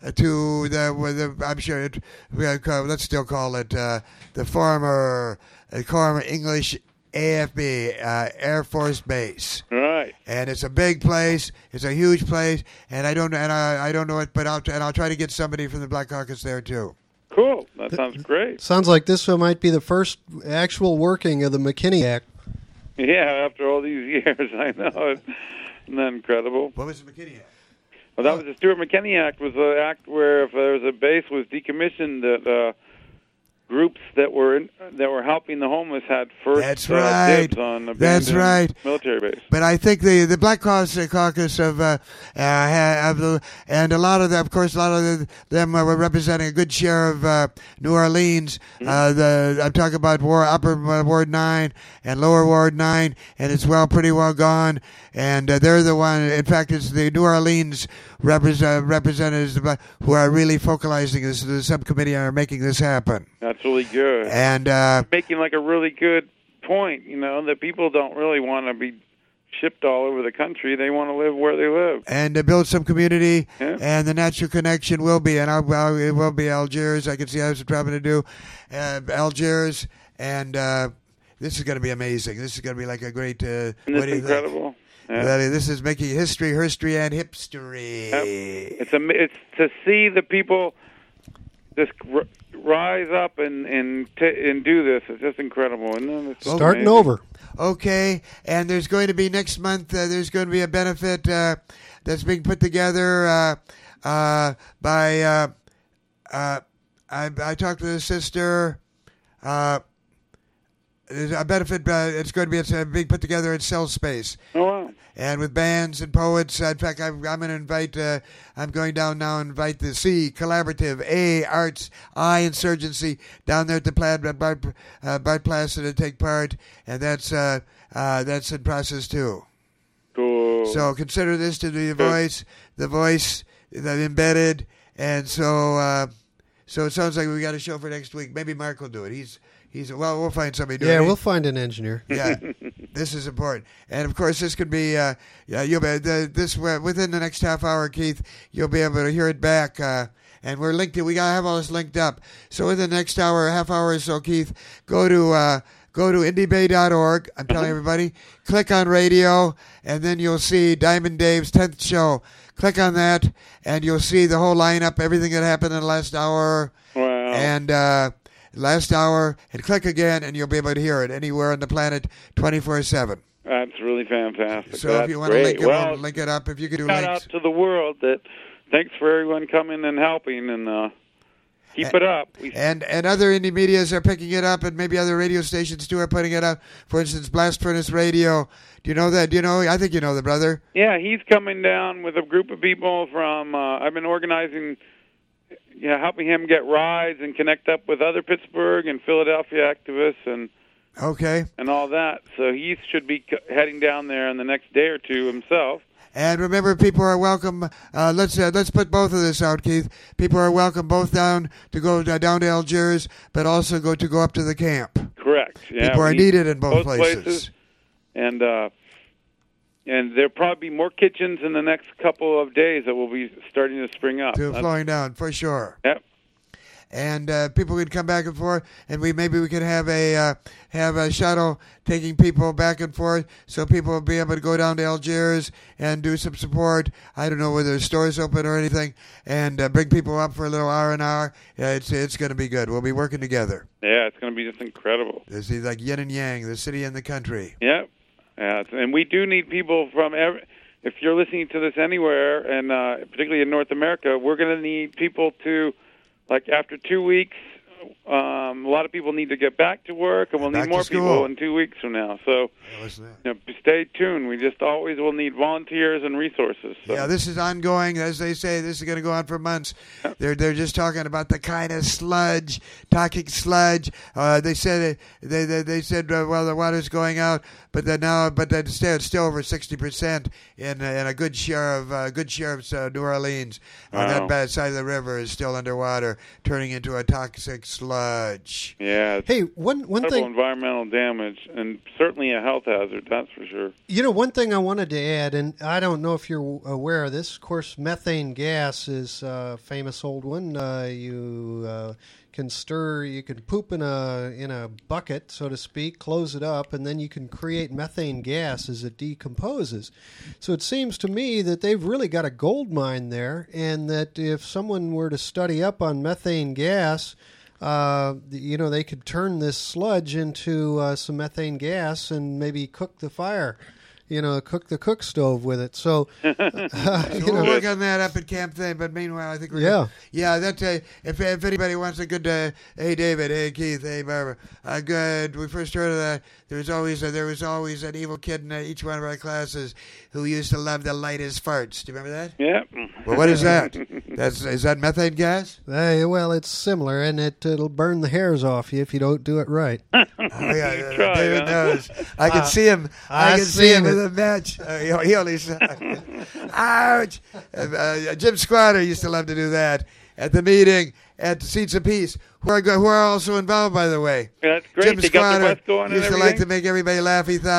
to the, with the I'm sure it, we uh, call- let's still call it uh, the former uh, former English A F B uh, Air Force Base. Right. And it's a big place. It's a huge place, and I don't and I, I don't know it, but I'll and I'll try to get somebody from the Black Caucus there too. Cool. That sounds great. Sounds like this one might be the first actual working of the McKinney Act. Yeah, after all these years, I know. Isn't that incredible? What was the McKinney Act? Well, that was the Stewart McKinney Act. Was an act where if there was a base was decommissioned, that uh, groups that were in, that were helping the homeless had first That's uh, right. dibs on That's abandoned right. military base. But I think the the Black Caucus, caucus of uh, uh, have the, and a lot of them, of course, a lot of the, them uh, were representing a good share of uh, New Orleans. Mm-hmm. Uh, the I'm talking about war, Upper Ward Nine and Lower Ward Nine, and it's well pretty well gone. And uh, they're the one. In fact, it's the New Orleans represent, representatives who are really focalizing this. The subcommittee are making this happen. That's really good. And uh, Making like a really good point, you know, that people don't really want to be shipped all over the country. They want to live where they live. And to build some community, Yeah. and the natural connection will be, and I'll, I'll, it will be Algiers. I can see how it's probably to do uh, Algiers, and uh, this is going to be amazing. This is going to be like a great. Uh, Isn't what this do you incredible? think? Yeah. That is- This is making history, history, and hipstery. Yep. It's a, it's to see the people just r- rise up and and t- and do this. It's just incredible. And then it's just Starting amazing. over. Okay, and there's going to be next month. Uh, there's going to be a benefit uh, that's being put together uh, uh, by. Uh, uh, I, I talked with a sister. Uh, there's a benefit. Uh, it's going to be it's uh, being put together in Cell Space. Oh wow. And with bands and poets. In fact, I'm, I'm going to invite, uh, I'm going down now and invite the C, Collaborative, A, Arts, I, Insurgency, down there at the Plaid, uh, Bart, uh, Bart Plaza to take part. And that's, uh, uh, that's in process too. Cool. So consider this to be the voice, the voice, the embedded. And so, uh, so it sounds like we got a show for next week. Maybe Mark will do it. He's, he's, well, we'll find somebody to do it. Yeah, we'll find an engineer. Yeah, this is important, and of course, this could be. Uh, yeah, you'll be the, this uh, within the next half hour, Keith. You'll be able to hear it back, uh, and we're linked. We gotta have all this linked up. So in the next hour, half hour or so, Keith, go to uh, go to indie bay dot org. I'm telling everybody, click on radio, and then you'll see Diamond Dave's tenth show. Click on that, and you'll see the whole lineup, everything that happened in the last hour, Wow. and. Uh, Last hour, and click again, and you'll be able to hear it anywhere on the planet, twenty-four seven. That's really fantastic. So That's if you want great. to link it, well, we'll link it up. If you could do shout links, out to the world. That thanks for everyone coming and helping, and uh, keep it up. We, and and other indie medias are picking it up, and maybe other radio stations too are putting it up. For instance, Blast Furnace Radio. Do you know that? Do you know? I think you know the brother. yeah, he's coming down with a group of people from. Uh, I've been organizing. Yeah, helping him get rides and connect up with other Pittsburgh and Philadelphia activists and Okay. and all that. So he should be c- heading down there in the next day or two himself. And remember, people are welcome. Uh, let's uh, let's put both of this out, Keith. People are welcome both down to go uh, down to Algiers, but also go to go up to the camp. Correct. Yeah, People are we- needed in both, both places. places. And uh, and there'll probably be more kitchens in the next couple of days that will be starting to spring up. To That's- flowing down for sure. Yep. And uh, people could come back and forth, and we maybe we could have a uh, have a shuttle taking people back and forth, so people will be able to go down to Algiers and do some support. I don't know whether there's stores open or anything, and uh, bring people up for a little hour an hour. Yeah, it's it's going to be good. We'll be working together. Yeah, it's going to be just incredible. This is like yin and yang, the city and the country. Yep. Yeah, it's- and we do need people from every. If you're listening to this anywhere, and uh, particularly in North America, we're going to need people to, like after two weeks, um, a lot of people need to get back to work, and we'll Back need to more school. people in two weeks from now. So, Yeah, listen to that. you know, stay tuned. We just always will need volunteers and resources. So. Yeah, this is ongoing. As they say, this is going to go on for months. They're they're just talking about the kind of sludge, talking sludge. Uh, they said they they, they said uh, well the water's going out, but then now but then still it's still over sixty percent in in a good share of uh, good share of uh, New Orleans. On Wow. that bad side of the river is still underwater, turning into a toxic sludge. Yeah, it's Hey, one one incredible thing. environmental damage, and certainly a health hazard. That's for sure. You know, one thing I wanted to add, and I don't know if you're aware of this. Of course, methane gas is a famous old one. Uh, you uh, can stir, you can poop in a in a bucket, so to speak, close it up, and then you can create methane gas as it decomposes. So it seems to me that they've really got a gold mine there, and that if someone were to study up on methane gas, uh, you know, they could turn this sludge into uh, some methane gas and maybe cook the fire. You know, cook the cook stove with it. So, uh, So you we'll know, work on that up at Camp Thing. But meanwhile, I think we're Yeah. gonna, yeah. That uh, if if anybody wants a good uh, hey David, hey Keith, hey Barbara, uh, good. We first heard of that. There was always a, there was always an evil kid in uh, each one of our classes who used to love the lightest farts. Do you remember that? Yeah. Well, what is that? That's is that methane gas? hey, well, it's similar, and it it'll burn the hairs off you if you don't do it right. Oh yeah, yeah, Try, David huh? knows. I can see him. I, I can see him seen in the match. Uh, he, he only saw. Ouch! Uh, uh, Jim Squatter used to love to do that at the meeting at the Seats of Peace, who are go- who are also involved, by the way. That's great. Jim They got the Squatter bus going and used to like everything? to make everybody laugh. He thought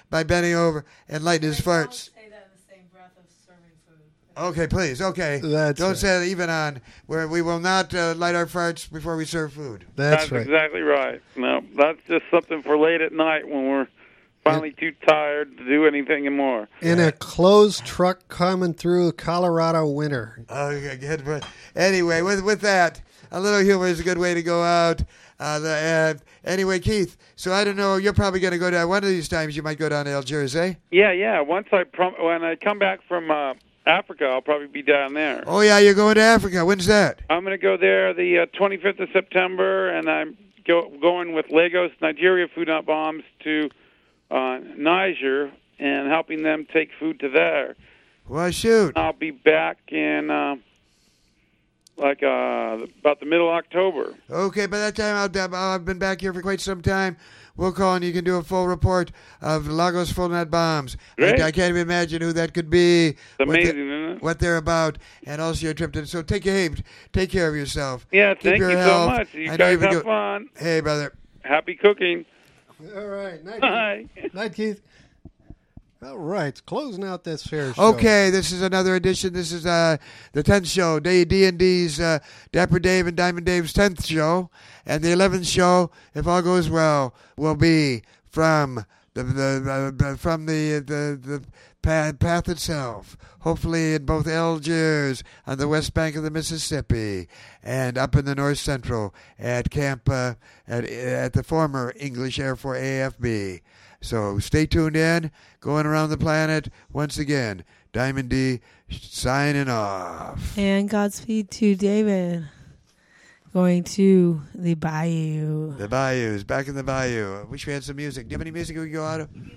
by bending over and lighting his farts. Don't say that in the same breath of serving food. Okay, please. Okay. That's Don't right. say that even on where we will not uh, light our farts before we serve food. That's, That's right. exactly right. No, that's just something for late at night when we're finally too tired to do anything anymore. In a closed truck coming through Colorado winter. Okay, good. But anyway, with with that, a little humor is a good way to go out. Uh, the, uh, anyway, Keith, so I don't know, you're probably going to go down, one of these times you might go down to Algiers, eh? Yeah, yeah. Once I prom- when I come back from uh, Africa, I'll probably be down there. Oh, yeah, you're going to Africa. When's that? I'm going to go there the uh, twenty-fifth of September, and I'm go- going with Lagos, Nigeria Food Not Bombs to uh, Niger and helping them take food to there. Well, shoot. I'll be back in uh, like uh, about the middle of October. Okay, by that time, I'll, I've been back here for quite some time. We'll call and you can do a full report of Lagos Full Net Bombs. Great. I, I can't even imagine who that could be. It's what amazing, they- isn't it? What they're about, and also your trip to. So take care, hey, take care of yourself. Yeah, Keep thank your you so health. much. You I know guys you've been have go- fun. Hey, brother. Happy cooking. All right. Night, Bye. Keith. Night, Keith. All right. Closing out this fair show. Okay, this is another edition. This is uh, the tenth show, D and D's uh, Dapper Dave and Diamond Dave's tenth show, and the eleventh show, if all goes well, will be from the the, the from the the the path, path itself. Hopefully, in both Algiers on the west bank of the Mississippi, and up in the north central at Camp uh, at at the former English Air Force A F B. So stay tuned in. Going around the planet once again. Diamond D signing off. And Godspeed to David. Going to the bayou. The bayous, back in the bayou. I wish we had some music. Do you have any music we can go out of? Do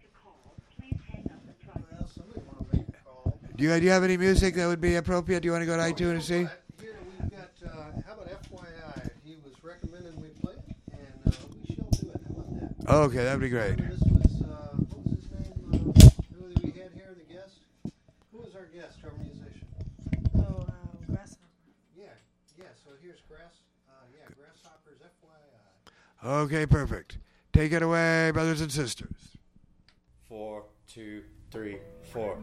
you, do you have any music that would be appropriate? Do you want to go to iTunes and see? Here we've got, uh, how about F Y I? He was recommending we play it, and uh, we shall do it. How about that? Okay, that would be great. This was, uh, what was his name? Uh, who did we had here, the guest? Who was our guest, our musician? Oh, uh, Grasshopper. Yeah, yeah, so here's Grass, uh, yeah, Grasshoppers F Y I. Okay, perfect. Take it away, brothers and sisters. Four, two, three, four.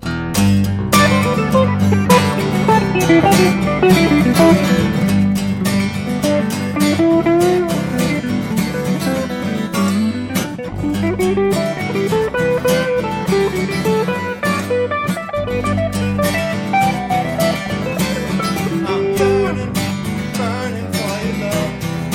I'm burning, burning for your love.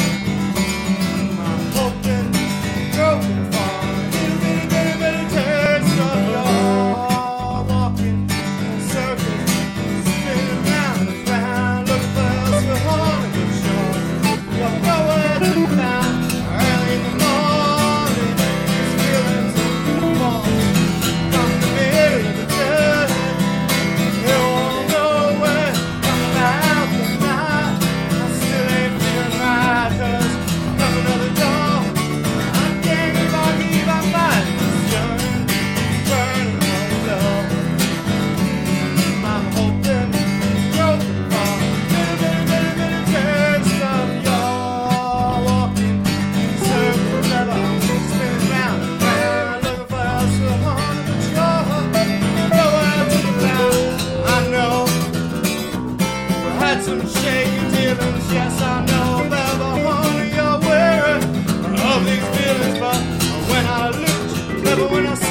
I'm hoping, groping for a little bitty, bitty, bitty taste of your walking in circles, spinning round and round, looking for us to hold and get sure. You're nowhere to be found. Early in the morning, these feelings of the morning come to me to the church. You won't know where coming out tonight. I still ain't feeling right, 'cause coming to the door. I can't keep on, keep on fighting this yearning, burning for your love. I'm hoping, groping for a little bitty, bitty, bitty taste of your walking circles, never spinning round and round, looking for us to hold and control. Nowhere to be found. I know I had some shaky dealings, yes I know that the honey you're wearing of these feelings, but when I looked, never when I